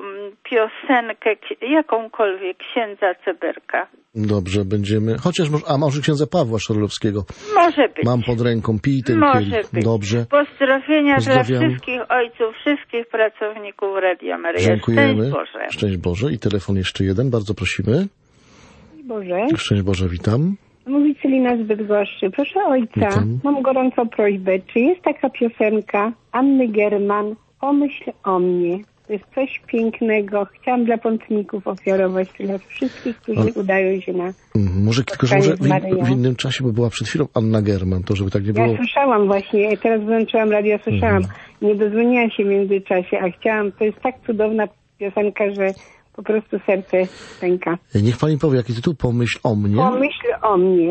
piosenkę, jakąkolwiek, księdza Ceberka. Dobrze, będziemy... Chociaż, może, a może księdza Pawła Szorlowskiego. Może być. Mam pod ręką, pij ten Może kielich. być. Dobrze. Pozdrowienia Pozdrawiam. dla wszystkich ojców, wszystkich pracowników Radia Maryja. Dziękujemy. Szczęść Boże. Szczęść Boże. I telefon jeszcze jeden, bardzo prosimy. Boże. Szczęść Boże, witam. Mówi Celina z Bydgoszczy. Proszę ojca, Witam. mam gorącą prośbę. Czy jest taka piosenka Anny German, Pomyśl o mnie? To jest coś pięknego. Chciałam dla pątników ofiarować, dla wszystkich, którzy Ale... udają się na... Mm, Może tylko, że może w, w innym czasie, bo była przed chwilą Anna German, to żeby tak nie było. Ja słyszałam właśnie, teraz włączyłam radio, słyszałam. Mhm. Nie dodzwoniłam się w międzyczasie, a chciałam, to jest tak cudowna piosenka, że po prostu serce pęka. Niech pani powie, jaki tytuł? Pomyśl o mnie. Pomyśl o mnie.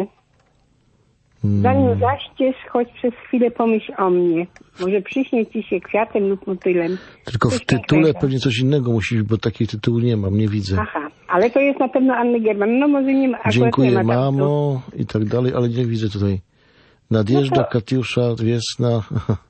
Hmm. Zanim zaśpiesz, choć przez chwilę pomyśl o mnie. Może przyśnie ci się kwiatem lub motylem. Tylko Coś w tytule pięknego. pewnie coś innego musi być, bo takiego tytułu nie mam, nie widzę. Aha, ale to jest na pewno Anny German. No może nie ma, akurat Dziękuję, nie ma tam mamo, i tak dalej, ale nie widzę tutaj. Nadjeżdża, No to- Katiusza, Wiesna,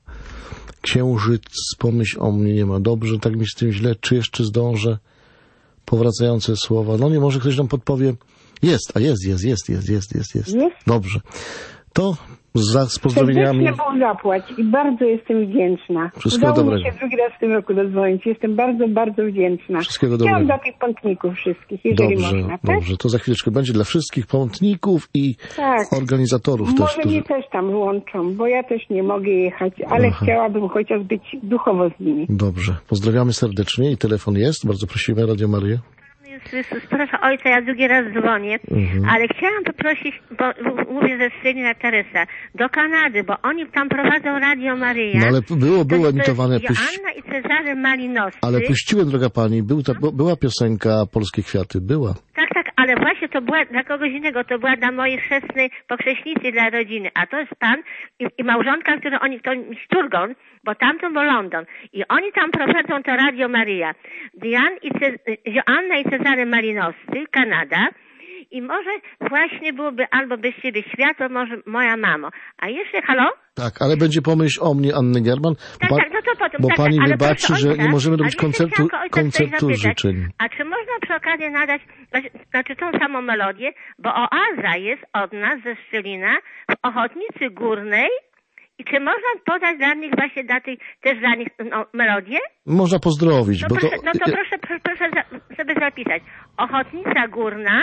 Księżyc, pomyśl o mnie, nie ma. Dobrze, tak mi z tym źle, czy jeszcze zdążę? Powracające słowa. No nie, może ktoś nam podpowie. Jest, a jest, jest, jest, jest, jest, jest, jest. Jest? Dobrze. To za, z pozdrowieniami. Serdecznie Bóg zapłać i bardzo jestem wdzięczna. Wszystkiego Udało mi dobrego. się drugi raz w tym roku dodzwonić. Jestem bardzo, bardzo wdzięczna. Wszystkiego Chciałam dobrego. dla tych pątników wszystkich, jeżeli Dobrze, można. Tak? dobrze. To za chwileczkę będzie dla wszystkich pątników i Tak. organizatorów też, Może którzy... mnie też tam włączą, bo ja też nie mogę jechać, ale Aha. chciałabym chociaż być duchowo z nimi. Dobrze. Pozdrawiamy serdecznie i telefon jest. Bardzo prosimy, Radio Maryja. Jezus, proszę ojca, ja drugi raz dzwonię, Mhm. ale chciałam poprosić, bo w- mówię ze Strzelina Teresa, do Kanady, bo oni tam prowadzą Radio Maryja. No ale było, było To- emitowane... To Puś... jest Joanna i Cezary Malinowscy. Ale puściłem, droga pani, był ta, bo- była piosenka Polskie Kwiaty, była. Tak, tak, ale właśnie to była dla kogoś innego, to była dla mojej chrzestnej pochrześnicy, dla rodziny, a to jest pan i, i małżonka, które oni, to Sturgon, bo tamten był London i oni tam prowadzą to Radio Maryja. Dian i Ce- Joanna i Cezary Malinowscy, Kanada. I może właśnie byłoby albo bez ciebie światło, może moja mamo. A jeszcze, halo? Tak, ale będzie pomyśl o mnie Anny German, Tak, bo, tak, no to potem. bo tak, pani tak, ale wybaczy, proszę że ojca, nie możemy ale robić jeszcze koncertu, chciałam ojca coś koncertu zapytać. życzeń. A czy można przy okazji nadać, znaczy tą samą melodię, bo oaza jest od nas ze Szczelina w Ochotnicy Górnej. I czy można podać dla nich właśnie dla tych, też dla nich no, melodię? Można pozdrowić, No, bo proszę, to... no to proszę, proszę, proszę za, sobie zapisać. Ochotnica Górna,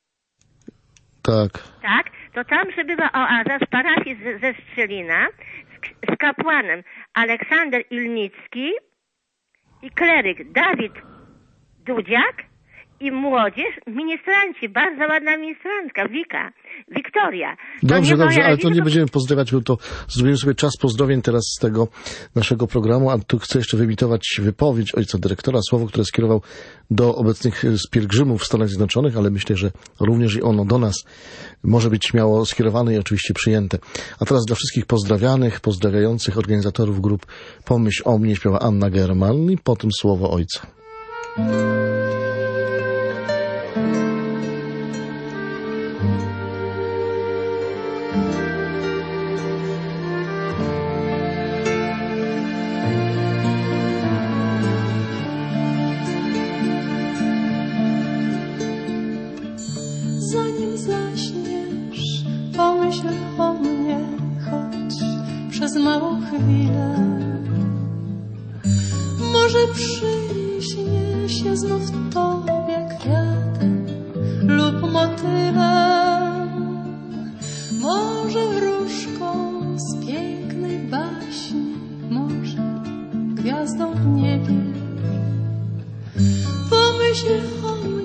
Tak. tak, to tam przybywa oaza z parafii z, ze Strzelina z, z kapłanem Aleksander Ilnicki i kleryk Dawid Dudziak i młodzież, ministranci, bardzo ładna ministrantka, Wika, Wiktoria. To Dobrze, nie moja dobrze, ale to rodzina, nie będziemy pozdrawiać, bo to zrobimy sobie czas pozdrowień teraz z tego naszego programu, a tu chcę jeszcze wyemitować wypowiedź ojca dyrektora, słowo, które skierował do obecnych z pielgrzymów w Stanach Zjednoczonych, ale myślę, że również i ono do nas może być śmiało skierowane i oczywiście przyjęte. A teraz dla wszystkich pozdrawianych, pozdrawiających organizatorów grup Pomyśl o mnie śpiewa Anna German i potem słowo ojca. Zanim zaśniesz, pomyśl o mnie, choć przez małą chwilę. Może przyśnie się znów tobie kwiatem lub motylem. Może wróżką z pięknej baśni, może gwiazdą w niebie. Pomyśl o mnie,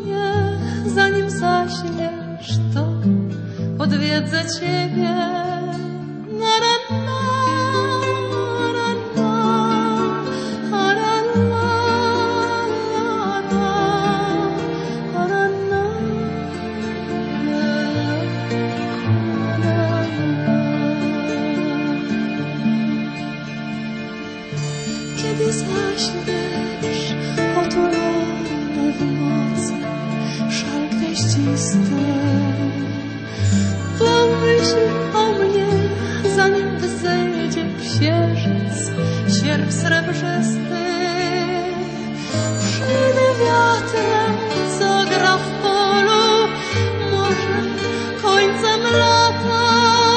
odwiedzę Ciebie. Na, na, na, na, na, na, na, na, na, na. Kiedy zaśniesz otulony w nocy szal gwiaździsty, pomyśl o mnie, zanim wzejdzie księżyc, sierp srebrzysty. Przyjdę wiatrem, co gra w polu, może końcem lata,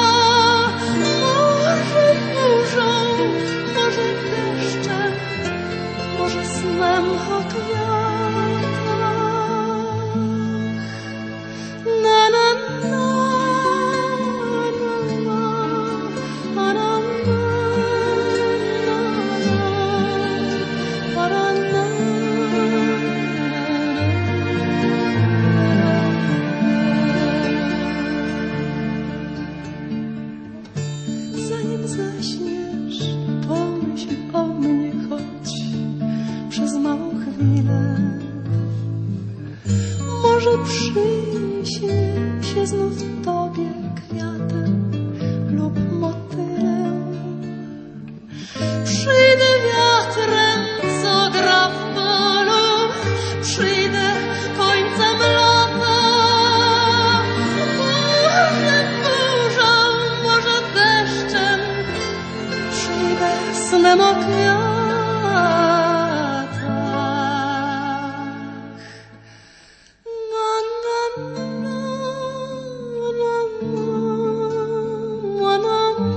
może burzą, może deszczem, może snem o kwiatach. Na, na, na. Zanim zaśniesz, pomyśl o mnie choć przez małą chwilę. Może przyśnie się znów Tobie kwiatem lub motylem. Przyjdę wiatrem, co gra w polu, przyjdę końcem lata. Może burzą, może deszczem, przyjdę snem o kwiatach. Na, na, na, na, na, na,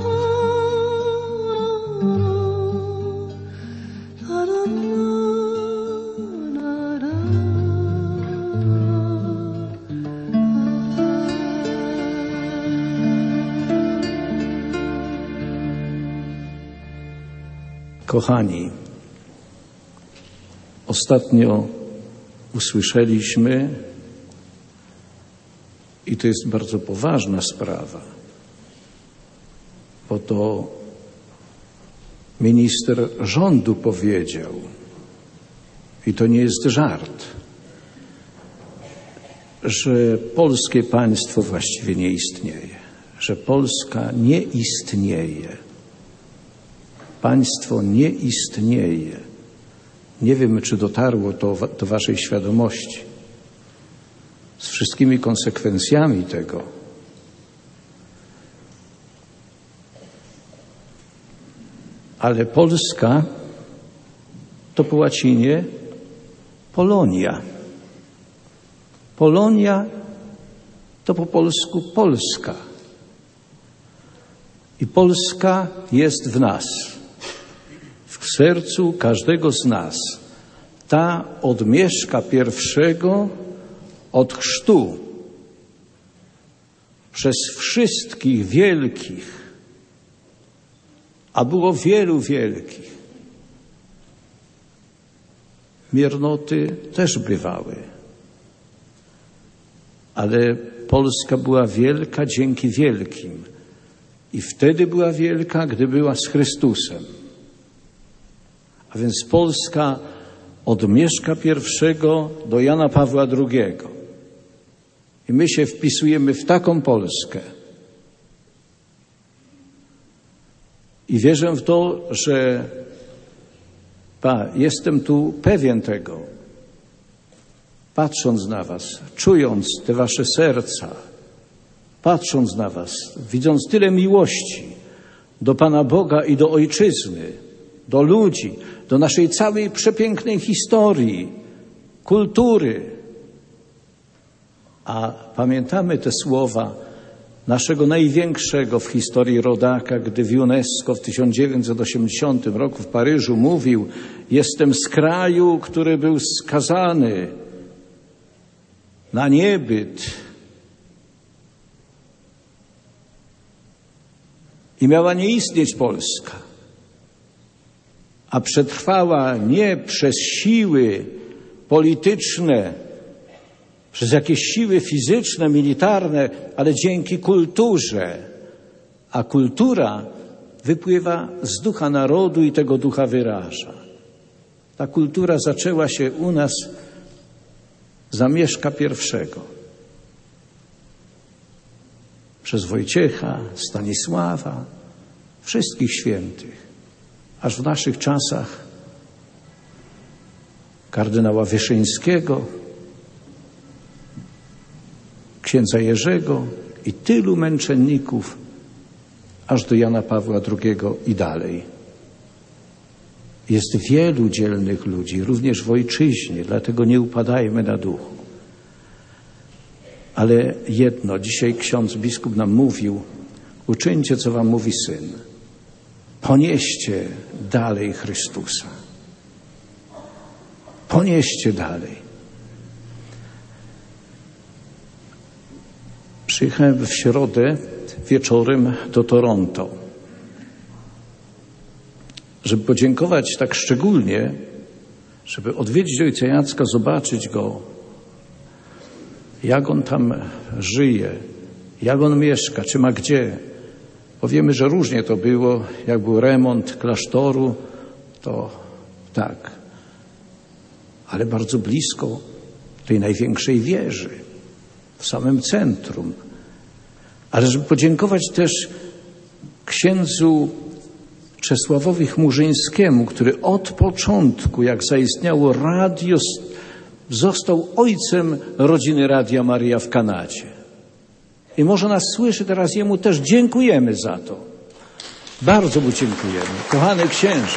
na, na, na, na. Kochani, ostatnio usłyszeliśmy, i to jest bardzo poważna sprawa, bo to minister rządu powiedział, i to nie jest żart, że polskie państwo właściwie nie istnieje, że Polska nie istnieje. Państwo nie istnieje. Nie wiem, czy dotarło to do waszej świadomości. Z wszystkimi konsekwencjami tego. Ale Polska to po łacinie Polonia. Polonia to po polsku Polska. I Polska jest w nas. W sercu każdego z nas. Ta od Mieszka pierwszego, od chrztu, przez wszystkich wielkich, a było wielu wielkich. Miernoty też bywały. Ale Polska była wielka dzięki wielkim. I wtedy była wielka, gdy była z Chrystusem. A więc Polska od Mieszka pierwszego do Jana Pawła drugiego. I my się wpisujemy w taką Polskę. I wierzę w to, że pa, jestem tu pewien tego, patrząc na was, czując te wasze serca, patrząc na was, widząc tyle miłości do Pana Boga i do Ojczyzny, do ludzi, do naszej całej przepięknej historii, kultury. A pamiętamy te słowa naszego największego w historii rodaka, gdy w UNESCO w tysiąc dziewięćset osiemdziesiątym roku w Paryżu mówił: jestem z kraju, który był skazany na niebyt i miała nie istnieć Polska, a przetrwała nie przez siły polityczne przez jakieś siły fizyczne, militarne, ale dzięki kulturze. A kultura wypływa z ducha narodu i tego ducha wyraża. Ta kultura zaczęła się u nas za Mieszka pierwszego. Przez Wojciecha, Stanisława, wszystkich świętych. Aż w naszych czasach kardynała Wyszyńskiego, księdza Jerzego i tylu męczenników, aż do Jana Pawła drugiego i dalej. Jest wielu dzielnych ludzi, również w ojczyźnie, dlatego nie upadajmy na duchu. Ale jedno, dzisiaj ksiądz biskup nam mówił, uczyńcie, co wam mówi Syn. Ponieście dalej Chrystusa. Ponieście dalej. Przyjechałem w środę wieczorem do Toronto, żeby podziękować tak szczególnie, żeby odwiedzić ojca Jacka, zobaczyć go, jak on tam żyje, jak on mieszka, czy ma gdzie. Bo wiemy, że różnie to było, jak był remont klasztoru, to tak. Ale bardzo blisko tej największej wieży, w samym centrum. Ale żeby podziękować też księdzu Czesławowi Chmurzyńskiemu, który od początku, jak zaistniało radio, został ojcem rodziny Radia Maryja w Kanadzie. I może nas słyszy, teraz jemu też dziękujemy za to. Bardzo mu dziękujemy. Kochany księże.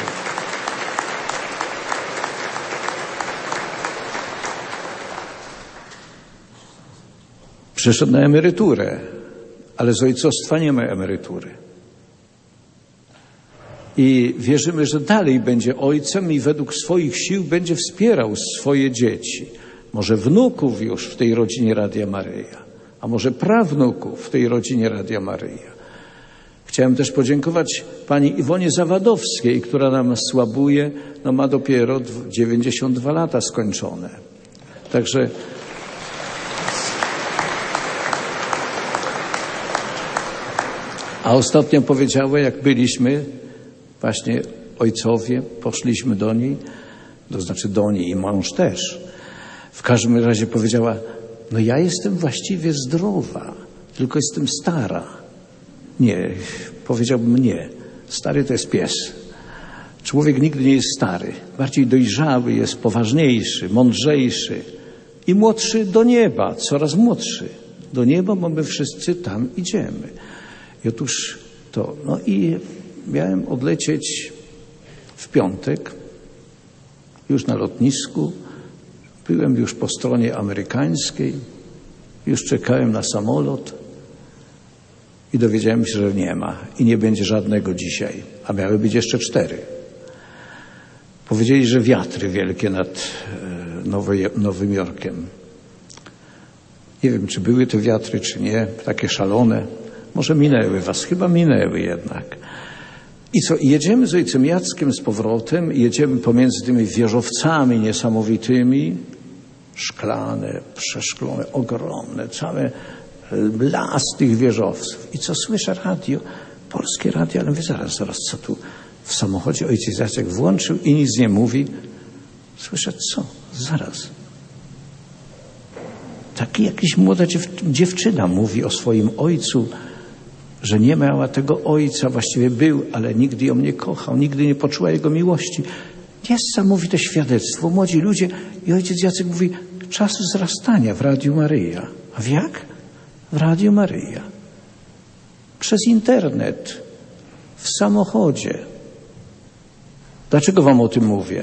Przeszedł na emeryturę, ale z ojcostwa nie ma emerytury. I wierzymy, że dalej będzie ojcem i według swoich sił będzie wspierał swoje dzieci. Może wnuków już w tej rodzinie Radia Maryja, a może prawnuków w tej rodzinie Radia Maryja. Chciałem też podziękować pani Iwonie Zawadowskiej, która nam słabuje, no ma dopiero dziewięćdziesiąt dwa lata skończone. Także a ostatnio powiedziała, jak byliśmy, właśnie ojcowie, poszliśmy do niej, to znaczy do niej i mąż też. W każdym razie powiedziała, no ja jestem właściwie zdrowa, tylko jestem stara. Nie, powiedziałbym nie. Stary to jest pies. Człowiek nigdy nie jest stary. Bardziej dojrzały jest, poważniejszy, mądrzejszy i młodszy do nieba, coraz młodszy. Do nieba, bo my wszyscy tam idziemy. I otóż to, no i miałem odlecieć w piątek, już na lotnisku. Byłem już po stronie amerykańskiej, już czekałem na samolot i dowiedziałem się, że nie ma i nie będzie żadnego dzisiaj, a miały być jeszcze cztery. Powiedzieli, że wiatry wielkie nad Nowy, Nowym Jorkiem. Nie wiem, czy były te wiatry, czy nie, takie szalone. Może minęły was, chyba minęły jednak. I co, jedziemy z ojcem Jackiem z powrotem, jedziemy pomiędzy tymi wieżowcami niesamowitymi, szklane, przeszklone, ogromne, całe las tych wieżowców. I co, słyszę radio, polskie radio, ale mówię, zaraz, zaraz, co tu w samochodzie ojciec Jacek włączył i nic nie mówi. Słyszę, co? Zaraz. Taki jakiś młoda dziew dziewczyna mówi o swoim ojcu, że nie miała tego ojca, właściwie był, ale nigdy ją nie kochał, nigdy nie poczuła jego miłości. Niesamowite świadectwo. Młodzi ludzie i ojciec Jacek mówi, czas wzrastania w Radiu Maryja. A w jak? W Radiu Maryja. Przez internet, w samochodzie. Dlaczego wam o tym mówię?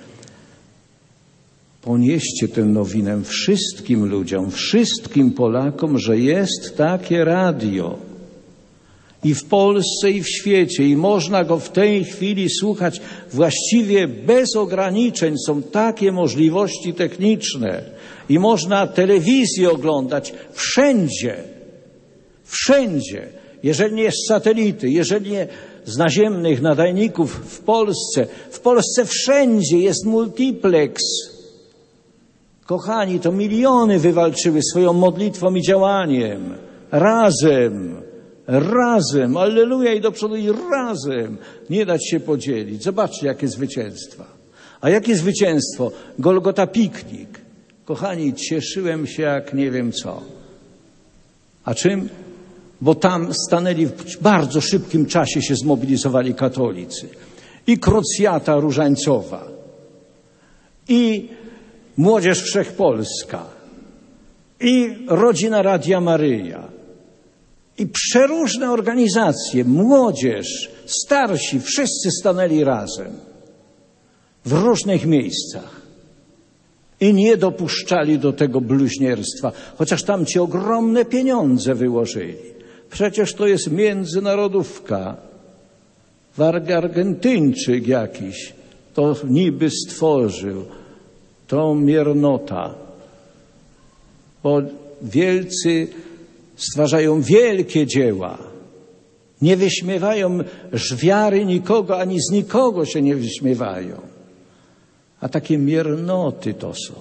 Ponieście tę nowinę wszystkim ludziom, wszystkim Polakom, że jest takie radio. I w Polsce, i w świecie. I można go w tej chwili słuchać właściwie bez ograniczeń. Są takie możliwości techniczne. I można telewizję oglądać wszędzie. Wszędzie. Jeżeli nie z satelity, jeżeli nie z naziemnych nadajników w Polsce. W Polsce wszędzie jest multiplex. Kochani, to miliony wywalczyły swoją modlitwą i działaniem. Razem, razem, alleluja i do przodu i razem. Nie dać się podzielić. Zobaczcie, jakie zwycięstwa. A jakie zwycięstwo? Golgota piknik. Kochani, cieszyłem się jak nie wiem co. A czym? Bo tam stanęli w bardzo szybkim czasie, się zmobilizowali katolicy. I Krucjata Różańcowa. I Młodzież Wszechpolska. I Rodzina Radia Maryja. I przeróżne organizacje, młodzież, starsi, wszyscy stanęli razem. W różnych miejscach. I nie dopuszczali do tego bluźnierstwa. Chociaż tam ci ogromne pieniądze wyłożyli. Przecież to jest międzynarodówka. Argentyńczyk jakiś to niby stworzył. To miernota. Bo wielcy stwarzają wielkie dzieła. Nie wyśmiewają wiary nikogo, ani z nikogo się nie wyśmiewają. A takie miernoty to są.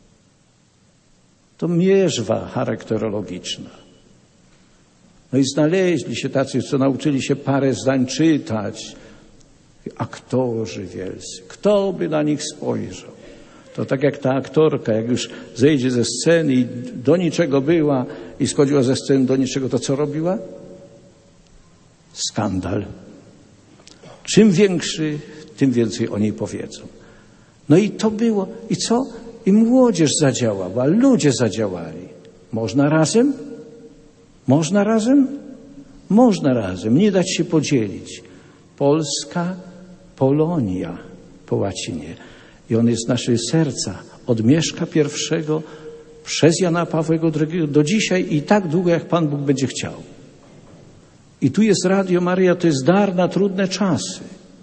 To mierzwa charakterologiczna. No i znaleźli się tacy, co nauczyli się parę zdań czytać. Aktorzy wielcy. Kto by na nich spojrzał? To tak jak ta aktorka, jak już zejdzie ze sceny i do niczego była i schodziła ze sceny do niczego, to co robiła? Skandal. Czym większy, tym więcej o niej powiedzą. No i to było. I co? I młodzież zadziałała, ludzie zadziałali. Można razem? Można razem? Można razem. Nie dać się podzielić. Polska, Polonia po łacinie. I on jest z naszego serca. Od Mieszka pierwszego przez Jana Pawła drugiego do dzisiaj i tak długo, jak Pan Bóg będzie chciał. I tu jest Radio Maryja, to jest dar na trudne czasy.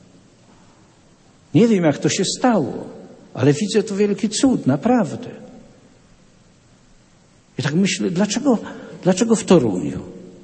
Nie wiem, jak to się stało, ale widzę tu wielki cud, naprawdę. I tak myślę, dlaczego, dlaczego w Toruniu?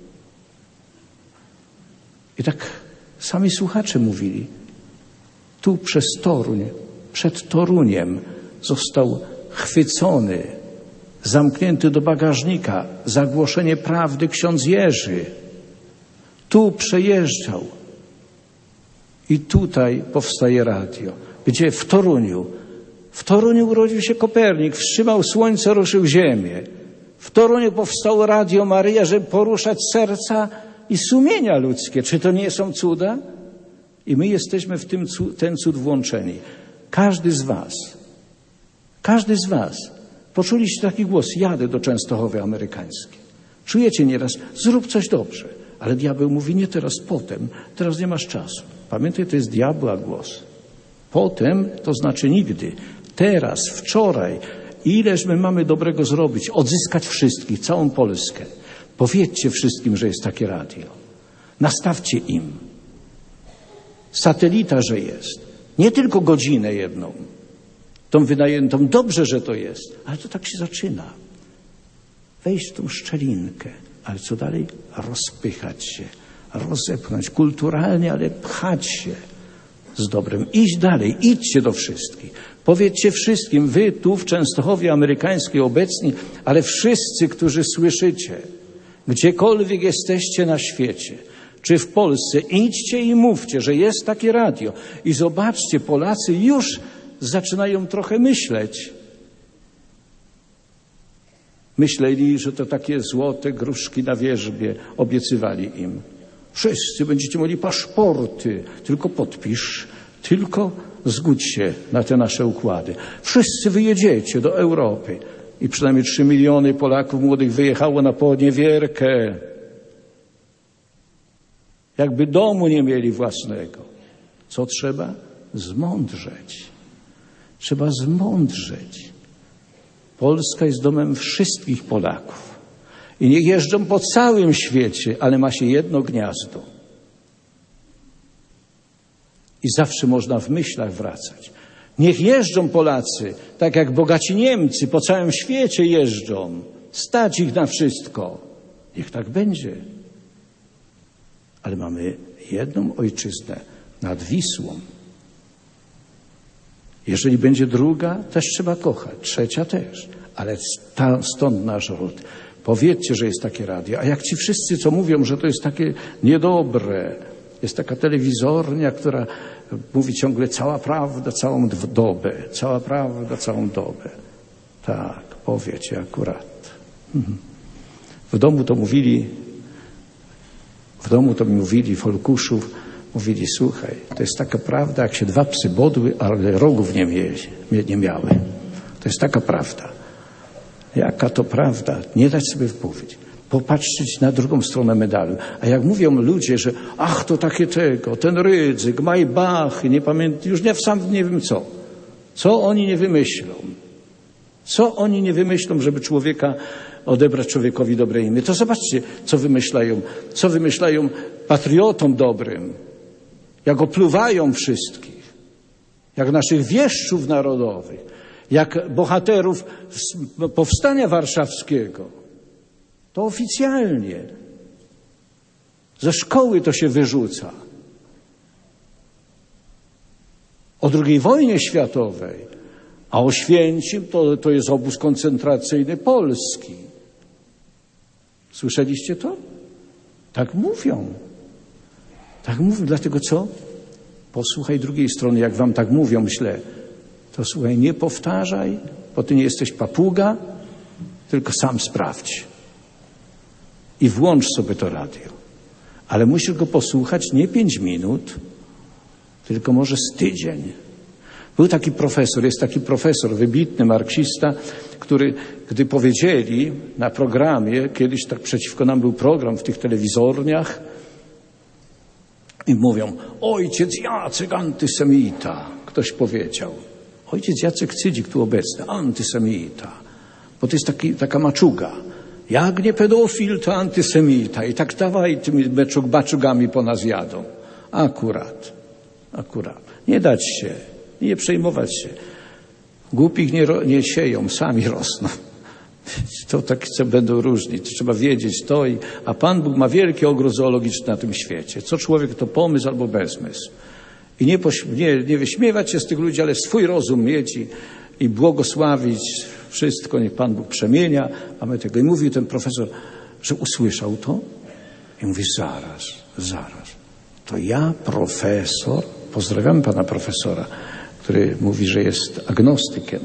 I tak sami słuchacze mówili, tu przez Toruń, przed Toruniem został chwycony, zamknięty do bagażnika, zagłoszenie prawdy ksiądz Jerzy. Tu przejeżdżał. I tutaj powstaje radio. Gdzie? W Toruniu. W Toruniu urodził się Kopernik, wstrzymał słońce, ruszył ziemię. W Toruniu powstało Radio Maryja, żeby poruszać serca i sumienia ludzkie. Czy to nie są cuda? I my jesteśmy w tym, ten cud włączeni. Każdy z was, każdy z was, poczuliście taki głos, jadę do Częstochowy amerykańskiej. Czujecie nieraz, zrób coś dobrze. Ale diabeł mówi, nie teraz, potem, teraz nie masz czasu. Pamiętaj, to jest diabła głos. Potem to znaczy nigdy. Teraz, wczoraj, ileż my mamy dobrego zrobić, odzyskać wszystkich, całą Polskę. Powiedzcie wszystkim, że jest takie radio. Nastawcie im. Satelita, że jest. Nie tylko godzinę jedną. Tą wynajętą, dobrze, że to jest. Ale to tak się zaczyna. Wejść w tą szczelinkę. Ale co dalej? Rozpychać się. Rozepchnąć. Kulturalnie, ale pchać się z dobrem. Iść dalej. Idźcie do wszystkich. Powiedzcie wszystkim, wy tu w Częstochowie amerykańskiej obecni, ale wszyscy, którzy słyszycie, gdziekolwiek jesteście na świecie, czy w Polsce, idźcie i mówcie, że jest takie radio. I zobaczcie, Polacy już zaczynają trochę myśleć. Myśleli, że to takie złote gruszki na wierzbie obiecywali im. Wszyscy będziecie mieli paszporty, tylko podpisz, tylko zgódź się na te nasze układy. Wszyscy wyjedziecie do Europy. I przynajmniej trzy miliony Polaków młodych wyjechało na poniewierkę. Jakby domu nie mieli własnego. Co trzeba? Zmądrzeć. Trzeba zmądrzeć. Polska jest domem wszystkich Polaków. I niech jeżdżą po całym świecie, ale ma się jedno gniazdo. I zawsze można w myślach wracać. Niech jeżdżą Polacy, tak jak bogaci Niemcy, po całym świecie jeżdżą. Stać ich na wszystko. Niech tak będzie. Ale mamy jedną ojczyznę nad Wisłą. Jeżeli będzie druga, też trzeba kochać. Trzecia też. Ale ta, stąd nasz ród. Powiedzcie, że jest takie radio. A jak ci wszyscy, co mówią, że to jest takie niedobre, jest taka telewizornia, która mówi ciągle cała prawda, całą dobę. Cała prawda, całą dobę. Tak, powiecie akurat. Mhm. W domu to mówili, w domu to mi mówili, Folkuszów, mówili, słuchaj, to jest taka prawda, jak się dwa psy bodły, ale rogów nie, mieli, nie miały. To jest taka prawda. Jaka to prawda? Nie dać sobie wmówić. Popatrzeć na drugą stronę medalu. A jak mówią ludzie, że ach, to takie tego, ten Rydzyk, Maybach, nie pamiętam, już nie, sam nie wiem co. Co oni nie wymyślą? Co oni nie wymyślą, żeby człowieka odebrać człowiekowi dobre imię? To zobaczcie, co wymyślają. Co wymyślają patriotom dobrym. Jak opluwają wszystkich. Jak naszych wieszczów narodowych. Jak bohaterów powstania warszawskiego. To oficjalnie. Ze szkoły to się wyrzuca. O drugiej wojnie światowej. A Oświęcim to, to jest obóz koncentracyjny Polski. Słyszeliście to? Tak mówią. Tak mówią. Dlatego co? Posłuchaj drugiej strony, jak wam tak mówią źle. To słuchaj, nie powtarzaj, bo ty nie jesteś papuga, tylko sam sprawdź. I włącz sobie to radio. Ale musisz go posłuchać nie pięć minut, tylko może z tydzień. Był taki profesor, jest taki profesor, wybitny marksista, który, gdy powiedzieli na programie, kiedyś tak przeciwko nam był program w tych telewizorniach, i mówią, ojciec Jacek antysemita. Ktoś powiedział. Ojciec Jacek Cydzik tu obecny, antysemita. Bo to jest taki, taka maczuga. Jak nie pedofil, to antysemita. I tak dawaj tymi baczugami po nas jadą. Akurat. Akurat. Nie dać się. Nie przejmować się. Głupich nie, nie sieją, sami rosną. To tak co będą różni. To trzeba wiedzieć to. I, a Pan Bóg ma wielki ogród zoologiczny na tym świecie. Co człowiek to pomysł albo bezmysł. I nie, nie, nie wyśmiewać się z tych ludzi, ale swój rozum mieć i, i błogosławić wszystko. Niech Pan Bóg przemienia. Mamy tego. I mówił ten profesor, że usłyszał to. I mówi, zaraz, zaraz. To ja, profesor, pozdrawiam pana profesora, który mówi, że jest agnostykiem.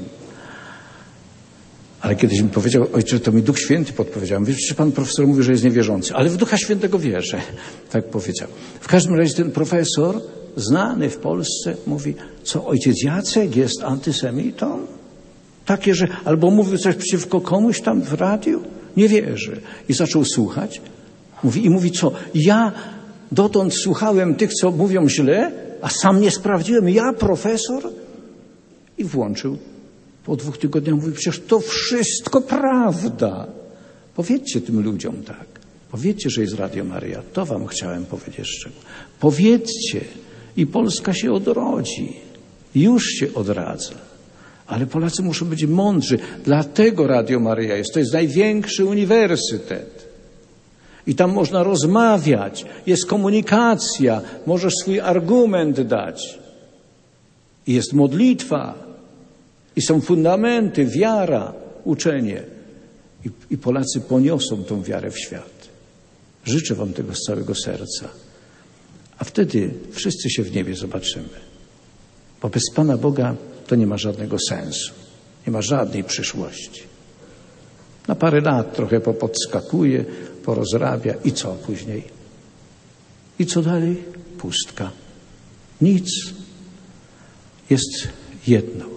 Ale kiedyś mi powiedział, ojcze, to mi Duch Święty podpowiedział. Wiesz, czy pan profesor mówi, że jest niewierzący, ale w Ducha Świętego wierzę. Tak powiedział. W każdym razie ten profesor, znany w Polsce, mówi, co ojciec Jacek jest antysemitą? Takie, że albo mówił coś przeciwko komuś tam w radiu? Nie wierzy. I zaczął słuchać. Mówi, i mówi, co? Ja dotąd słuchałem tych, co mówią źle, a sam nie sprawdziłem. Ja, profesor? I włączył. Po dwóch tygodniach mówi, przecież to wszystko prawda. Powiedzcie tym ludziom tak. Powiedzcie, że jest Radio Maryja. To wam chciałem powiedzieć jeszcze. Powiedzcie. I Polska się odrodzi. Już się odradza. Ale Polacy muszą być mądrzy. Dlatego Radio Maryja jest. To jest największy uniwersytet. I tam można rozmawiać. Jest komunikacja. Możesz swój argument dać. I jest modlitwa. I są fundamenty, wiara, uczenie. I, I Polacy poniosą tą wiarę w świat. Życzę wam tego z całego serca. A wtedy wszyscy się w niebie zobaczymy. Bo bez Pana Boga to nie ma żadnego sensu. Nie ma żadnej przyszłości. Na parę lat trochę popodskakuje, porozrabia i co później? I co dalej? Pustka. Nic. Jest jedno.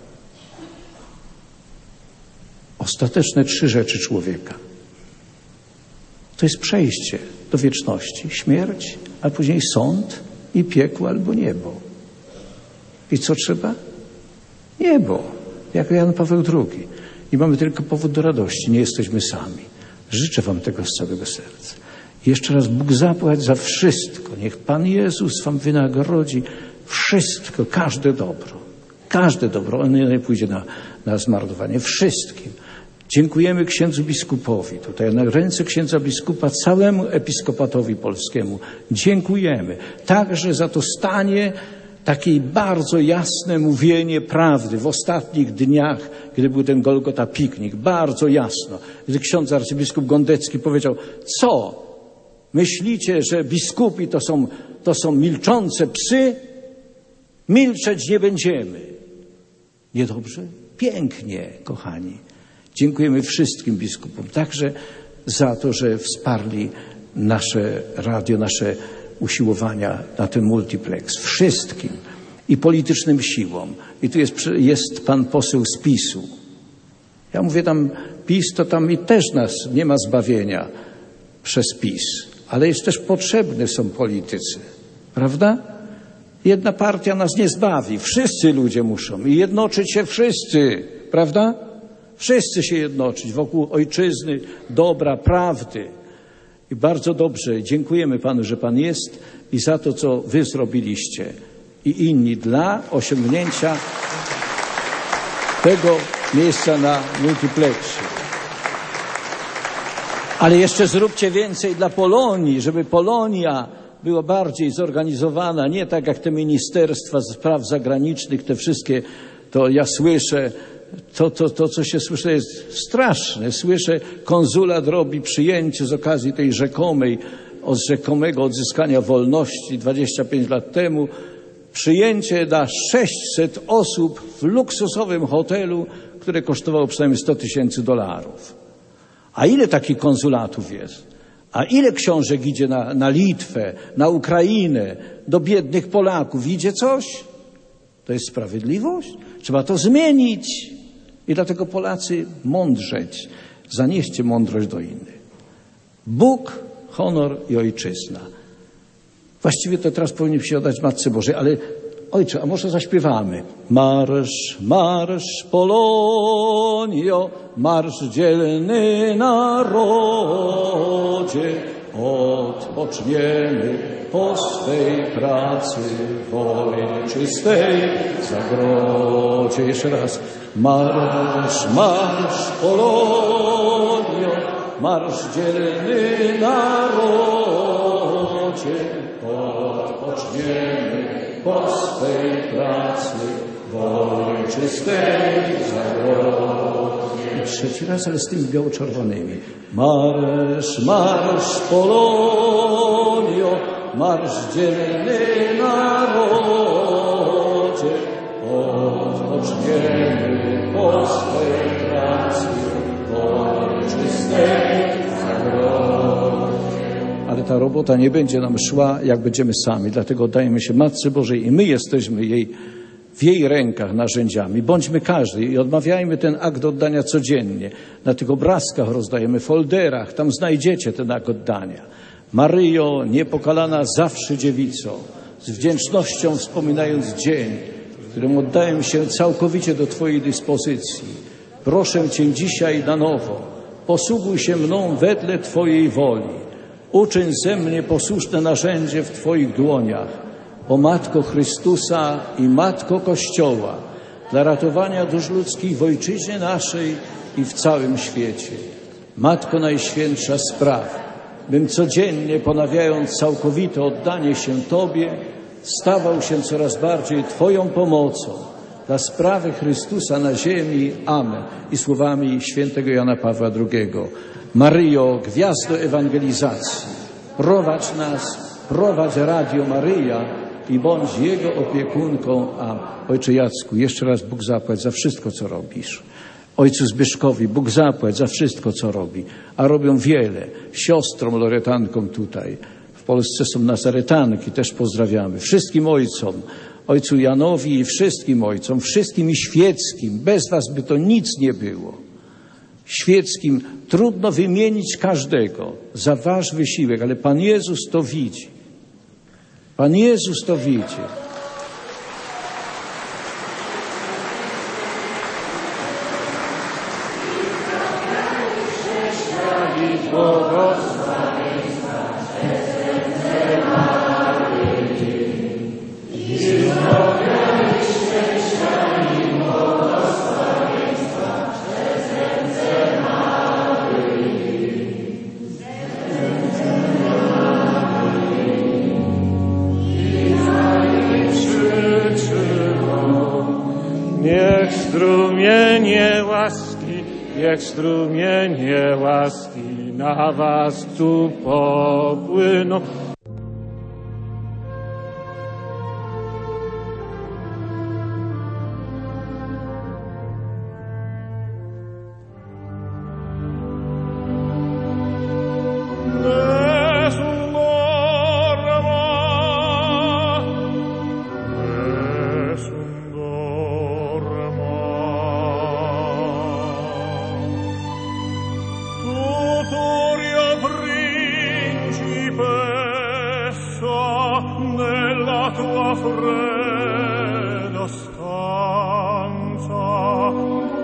Ostateczne trzy rzeczy człowieka. To jest przejście do wieczności. Śmierć, a później sąd i piekło albo niebo. I co trzeba? Niebo. Jak Jan Paweł drugi. I mamy tylko powód do radości. Nie jesteśmy sami. Życzę wam tego z całego serca. I jeszcze raz Bóg zapłać za wszystko. Niech Pan Jezus wam wynagrodzi wszystko, każde dobro. Każde dobro. On nie pójdzie na, na zmarnowanie. Wszystkim. Dziękujemy księdzu biskupowi. Tutaj na ręce księdza biskupa, całemu episkopatowi polskiemu. Dziękujemy. Także za to stanie Takie bardzo jasne mówienie prawdy w ostatnich dniach, gdy był ten Golgota piknik. Bardzo jasno. Gdy ksiądz arcybiskup Gondecki powiedział, co? Myślicie, że biskupi to są, to są milczące psy? Milczeć nie będziemy. Niedobrze? Pięknie, kochani. Dziękujemy wszystkim biskupom, także za to, że wsparli nasze radio, nasze usiłowania na ten multiplex. Wszystkim. I politycznym siłom. I tu jest, jest pan poseł z PiSu. Ja mówię tam, PiS to tam i też nas nie ma zbawienia przez PiS. Ale jest też potrzebne są politycy. Prawda? Jedna partia nas nie zbawi. Wszyscy ludzie muszą. I jednoczyć się wszyscy. Prawda? Wszyscy się jednoczyć wokół ojczyzny, dobra, prawdy. I bardzo dobrze dziękujemy panu, że pan jest i za to, co wy zrobiliście i inni dla osiągnięcia tego miejsca na multiplexie. Ale jeszcze zróbcie więcej dla Polonii, żeby Polonia była bardziej zorganizowana, nie tak jak te ministerstwa spraw zagranicznych, te wszystkie, to ja słyszę, To, to, to, co się słyszy, jest straszne. Słyszę, konsulat robi przyjęcie z okazji tej rzekomej, od rzekomego odzyskania wolności dwadzieścia pięć lat temu. Przyjęcie dla sześćset osób w luksusowym hotelu, które kosztowało przynajmniej sto tysięcy dolarów. A ile takich konsulatów jest? A ile książek idzie na, na Litwę, na Ukrainę, do biednych Polaków? Idzie coś? To jest sprawiedliwość? Trzeba to zmienić. I dlatego Polacy mądrzeć. Zanieście mądrość do innych. Bóg, honor i ojczyzna. Właściwie to teraz powinniśmy się oddać Matce Bożej, ale ojcze, a może zaśpiewamy? Marsz, marsz Polonio, marsz dzielny narodzie, odpoczniemy po swej pracy w ojczystej zagrodzie. Jeszcze raz. Marsz, marsz Polonio, marsz dzielny narodzie, odpoczniemy po swej pracy w ojczystej zagrodzie. I trzeci raz, ale z tymi biało-czerwonymi. Marsz, marsz Polonio, marsz dzielny narodzie, odpoczniemy po swej pracy w ojczystej zagrodzie. Ale ta robota nie będzie nam szła, jak będziemy sami. Dlatego oddajemy się Matce Bożej i my jesteśmy jej, w jej rękach narzędziami. Bądźmy każdy i odmawiajmy ten akt oddania codziennie. Na tych obrazkach rozdajemy, folderach, tam znajdziecie ten akt oddania. Maryjo, niepokalana zawsze dziewico, z wdzięcznością wspominając dzień, w którym oddaję się całkowicie do Twojej dyspozycji. Proszę Cię dzisiaj na nowo, posługuj się mną wedle Twojej woli. Uczyń ze mnie posłuszne narzędzie w Twoich dłoniach, o Matko Chrystusa i Matko Kościoła, dla ratowania dusz ludzkich w ojczyźnie naszej i w całym świecie. Matko Najświętsza spraw, bym codziennie, ponawiając całkowite oddanie się Tobie, stawał się coraz bardziej Twoją pomocą dla sprawy Chrystusa na ziemi. Amen. I słowami świętego Jana Pawła drugiego. Maryjo, gwiazdo ewangelizacji, prowadź nas, prowadź Radio Maryja i bądź Jego opiekunką. Amen. Ojcze Jacku, jeszcze raz Bóg zapłać za wszystko, co robisz. Ojcu Zbyszkowi, Bóg zapłać za wszystko, co robi. A robią wiele. Siostrom loretankom tutaj. W Polsce są nazaretanki, też pozdrawiamy. Wszystkim ojcom, ojcu Janowi i wszystkim ojcom, wszystkim i świeckim. Bez was by to nic nie było. Świeckim trudno wymienić każdego za wasz wysiłek, ale Pan Jezus to widzi. Pan Jezus to widzi. Amen. niech strumienie łaski na was tu popłyną.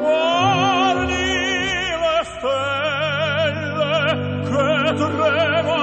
Trema